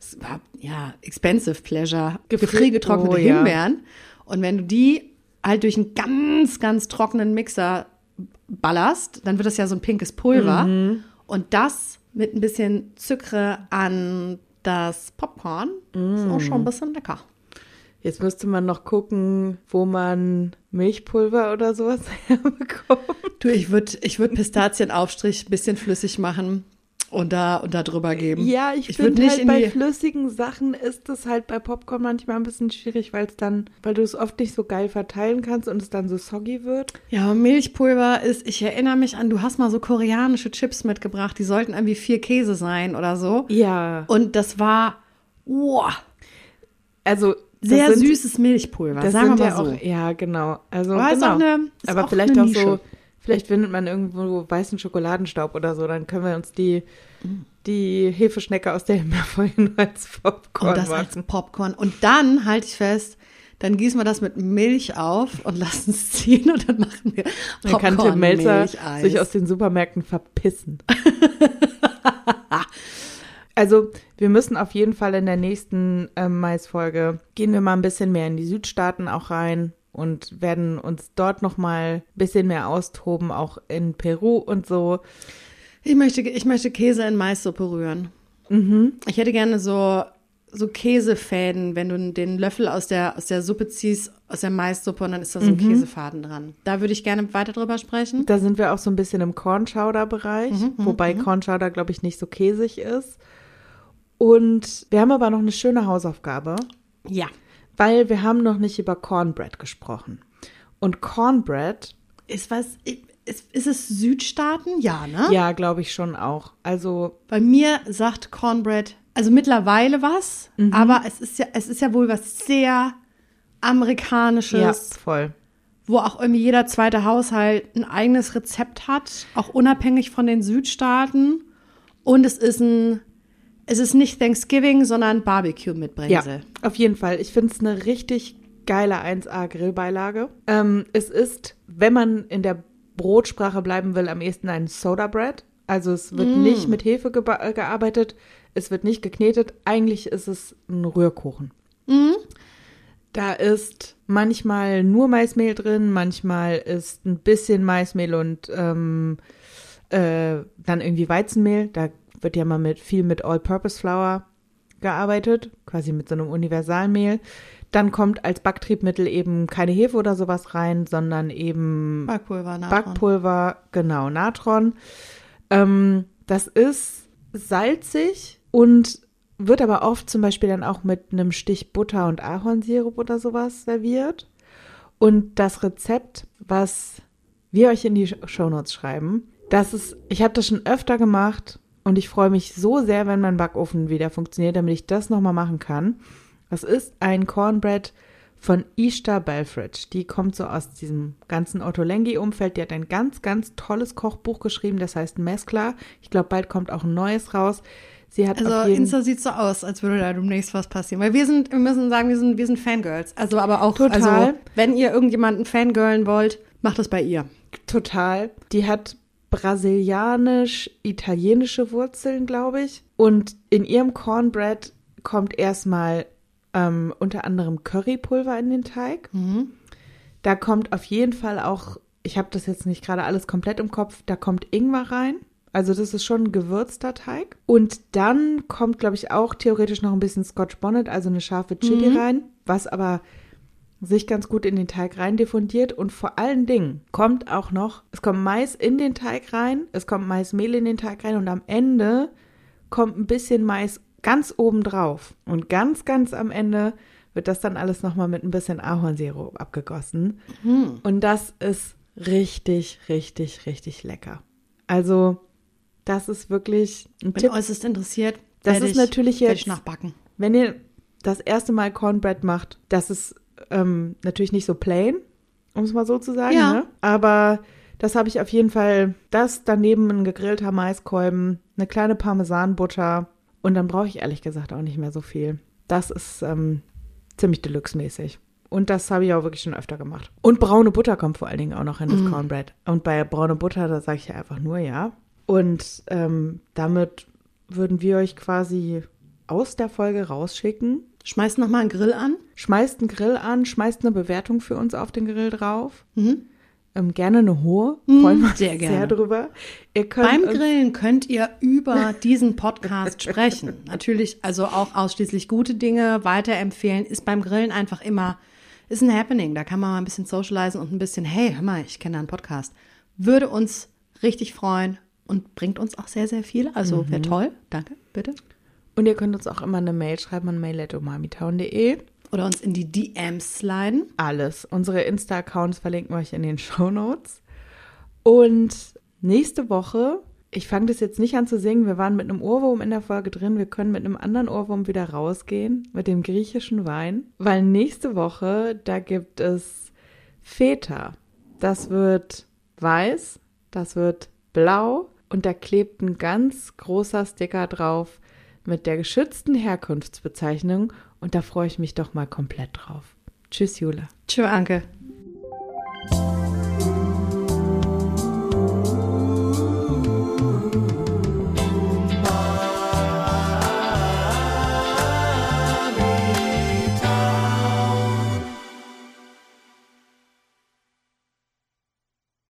B: Expensive Pleasure, gefriergetrocknete Himbeeren. Und wenn du die halt durch einen ganz, ganz trockenen Mixer ballerst, dann wird das ja so ein pinkes Pulver. Und das mit ein bisschen Zucker an das Popcorn ist auch schon ein bisschen lecker.
A: Jetzt müsste man noch gucken, wo man Milchpulver oder sowas herbekommt.
B: Du, ich würd Pistazienaufstrich ein bisschen flüssig machen und da drüber geben.
A: Ja, ich finde halt bei flüssigen Sachen ist es halt bei Popcorn manchmal ein bisschen schwierig, weil du es oft nicht so geil verteilen kannst und es dann so soggy wird.
B: Ja, Milchpulver ich erinnere mich an, du hast mal so koreanische Chips mitgebracht, die sollten irgendwie 4 Käse sein oder so.
A: Ja.
B: Und das war,
A: also
B: sehr süßes Milchpulver,
A: das
B: sagen
A: sind
B: wir
A: ja
B: mal so.
A: auch, ja, genau. Also
B: aber
A: genau. Aber vielleicht auch
B: Nische.
A: so, vielleicht findet man irgendwo weißen Schokoladenstaub oder so, dann können wir uns die Hefeschnecke aus der Himbeerfolge nur als Popcorn
B: Und das
A: machen.
B: als Popcorn. Und dann, halte ich fest, dann gießen wir das mit Milch auf und lassen es ziehen und dann machen wir
A: Dann kann Tim Melzer
B: Milcheis.
A: sich aus den Supermärkten verpissen. Also wir müssen auf jeden Fall in der nächsten Maisfolge, gehen wir mal ein bisschen mehr in die Südstaaten auch rein und werden uns dort noch mal ein bisschen mehr austoben, auch in Peru und so.
B: Ich möchte Käse in Maissuppe rühren. Ich hätte gerne so Käsefäden, wenn du den Löffel aus der Suppe ziehst, aus der Maissuppe und dann ist da so ein Käsefaden dran. Da würde ich gerne weiter drüber sprechen.
A: Da sind wir auch so ein bisschen im Corn-Chowder-Bereich, wobei Corn-Chowder, glaube ich, nicht so käsig ist. Und wir haben aber noch eine schöne Hausaufgabe.
B: Ja.
A: Weil wir haben noch nicht über Cornbread gesprochen. Und Cornbread
B: Ist es Südstaaten? Ja, ne?
A: Ja, glaube ich schon auch. Also
B: Bei mir sagt Cornbread, also mittlerweile was, aber es ist ja wohl was sehr Amerikanisches,
A: ja, voll.
B: wo auch irgendwie jeder zweite Haushalt ein eigenes Rezept hat, auch unabhängig von den Südstaaten. Und es ist nicht Thanksgiving, sondern Barbecue mit
A: Ja,
B: Brennsel.
A: auf jeden Fall. Ich finde es eine richtig geile 1A-Grillbeilage. Es ist, wenn man in der Brotsprache bleiben will, am ehesten ein Soda Bread. Also es wird nicht mit Hefe gearbeitet, es wird nicht geknetet. Eigentlich ist es ein Rührkuchen. Da ist manchmal nur Maismehl drin, manchmal ist ein bisschen Maismehl und dann irgendwie Weizenmehl. Da wird ja mal viel mit All-Purpose-Flour gearbeitet, quasi mit so einem Universalmehl. Dann kommt als Backtriebmittel eben keine Hefe oder sowas rein, sondern eben
B: Backpulver, Natron.
A: Backpulver, genau, Natron. Das ist salzig und wird aber oft zum Beispiel dann auch mit einem Stich Butter und Ahornsirup oder sowas serviert. Und das Rezept, was wir euch in die Shownotes schreiben, ich habe das schon öfter gemacht und ich freue mich so sehr, wenn mein Backofen wieder funktioniert, damit ich das nochmal machen kann. Das ist ein Cornbread von Ishtar Belfridge. Die kommt so aus diesem ganzen Ottolenghi-Umfeld. Die hat ein ganz, ganz tolles Kochbuch geschrieben, das heißt Mescla. Ich glaube, bald kommt auch ein neues raus. Sie hat
B: Insta sieht so aus, als würde da demnächst was passieren. Weil wir müssen sagen, wir sind Fangirls. Also aber auch,
A: total.
B: Also, wenn ihr irgendjemanden fangirlen wollt, macht das bei ihr.
A: Total. Die hat brasilianisch-italienische Wurzeln, glaube ich. Und in ihrem Cornbread kommt erstmal unter anderem Currypulver in den Teig.
B: Mhm.
A: Da kommt auf jeden Fall auch, ich habe das jetzt nicht gerade alles komplett im Kopf, da kommt Ingwer rein. Also das ist schon ein gewürzter Teig. Und dann kommt, glaube ich, auch theoretisch noch ein bisschen Scotch Bonnet, also eine scharfe Chili rein, was aber sich ganz gut in den Teig rein diffundiert. Und vor allen Dingen kommt auch noch, es kommt Mais in den Teig rein, es kommt Maismehl in den Teig rein und am Ende kommt ein bisschen Mais ganz oben drauf. Und ganz, ganz am Ende wird das dann alles nochmal mit ein bisschen Ahornsirup abgegossen. Und das ist richtig, richtig, richtig lecker. Also das ist wirklich ein
B: Bin
A: Tipp.
B: äußerst interessiert.
A: Das ist natürlich
B: werde
A: jetzt,
B: ich nachbacken.
A: wenn ihr das erste Mal Cornbread macht, das ist natürlich nicht so plain, um es mal so zu sagen.
B: Ja.
A: Ne? Aber das habe ich auf jeden Fall, das daneben ein gegrillter Maiskolben, eine kleine Parmesanbutter und dann brauche ich ehrlich gesagt auch nicht mehr so viel. Das ist ziemlich Deluxe-mäßig. Und das habe ich auch wirklich schon öfter gemacht. Und braune Butter kommt vor allen Dingen auch noch in das Cornbread. Und bei braune Butter, da sage ich ja einfach nur ja. Und damit würden wir euch quasi aus der Folge rausschicken.
B: Schmeißt noch mal einen Grill an.
A: Schmeißt einen Grill an, schmeißt eine Bewertung für uns auf den Grill drauf.
B: Mhm.
A: Gerne eine hohe. Freuen wir uns
B: sehr gerne.
A: sehr drüber. Ihr könnt
B: Beim
A: uns
B: Grillen könnt ihr über diesen Podcast sprechen. Natürlich, also auch ausschließlich gute Dinge weiterempfehlen. Ist beim Grillen einfach immer, ist ein Happening. Da kann man mal ein bisschen socialisen und ein bisschen, hey, hör mal, ich kenne da einen Podcast. Würde uns richtig freuen und bringt uns auch sehr, sehr viel. Also wäre toll. Danke, bitte.
A: Und ihr könnt uns auch immer eine Mail schreiben an mail@umamitown.de.
B: Oder uns in die DMs sliden.
A: Alles. Unsere Insta-Accounts verlinken wir euch in den Shownotes. Und nächste Woche, ich fange das jetzt nicht an zu singen, wir waren mit einem Ohrwurm in der Folge drin, wir können mit einem anderen Ohrwurm wieder rausgehen, mit dem griechischen Wein, weil nächste Woche, da gibt es Feta. Das wird weiß, das wird blau und da klebt ein ganz großer Sticker drauf mit der geschützten Herkunftsbezeichnung und da freue ich mich doch mal komplett drauf. Tschüss, Jule.
B: Tschö, Anke.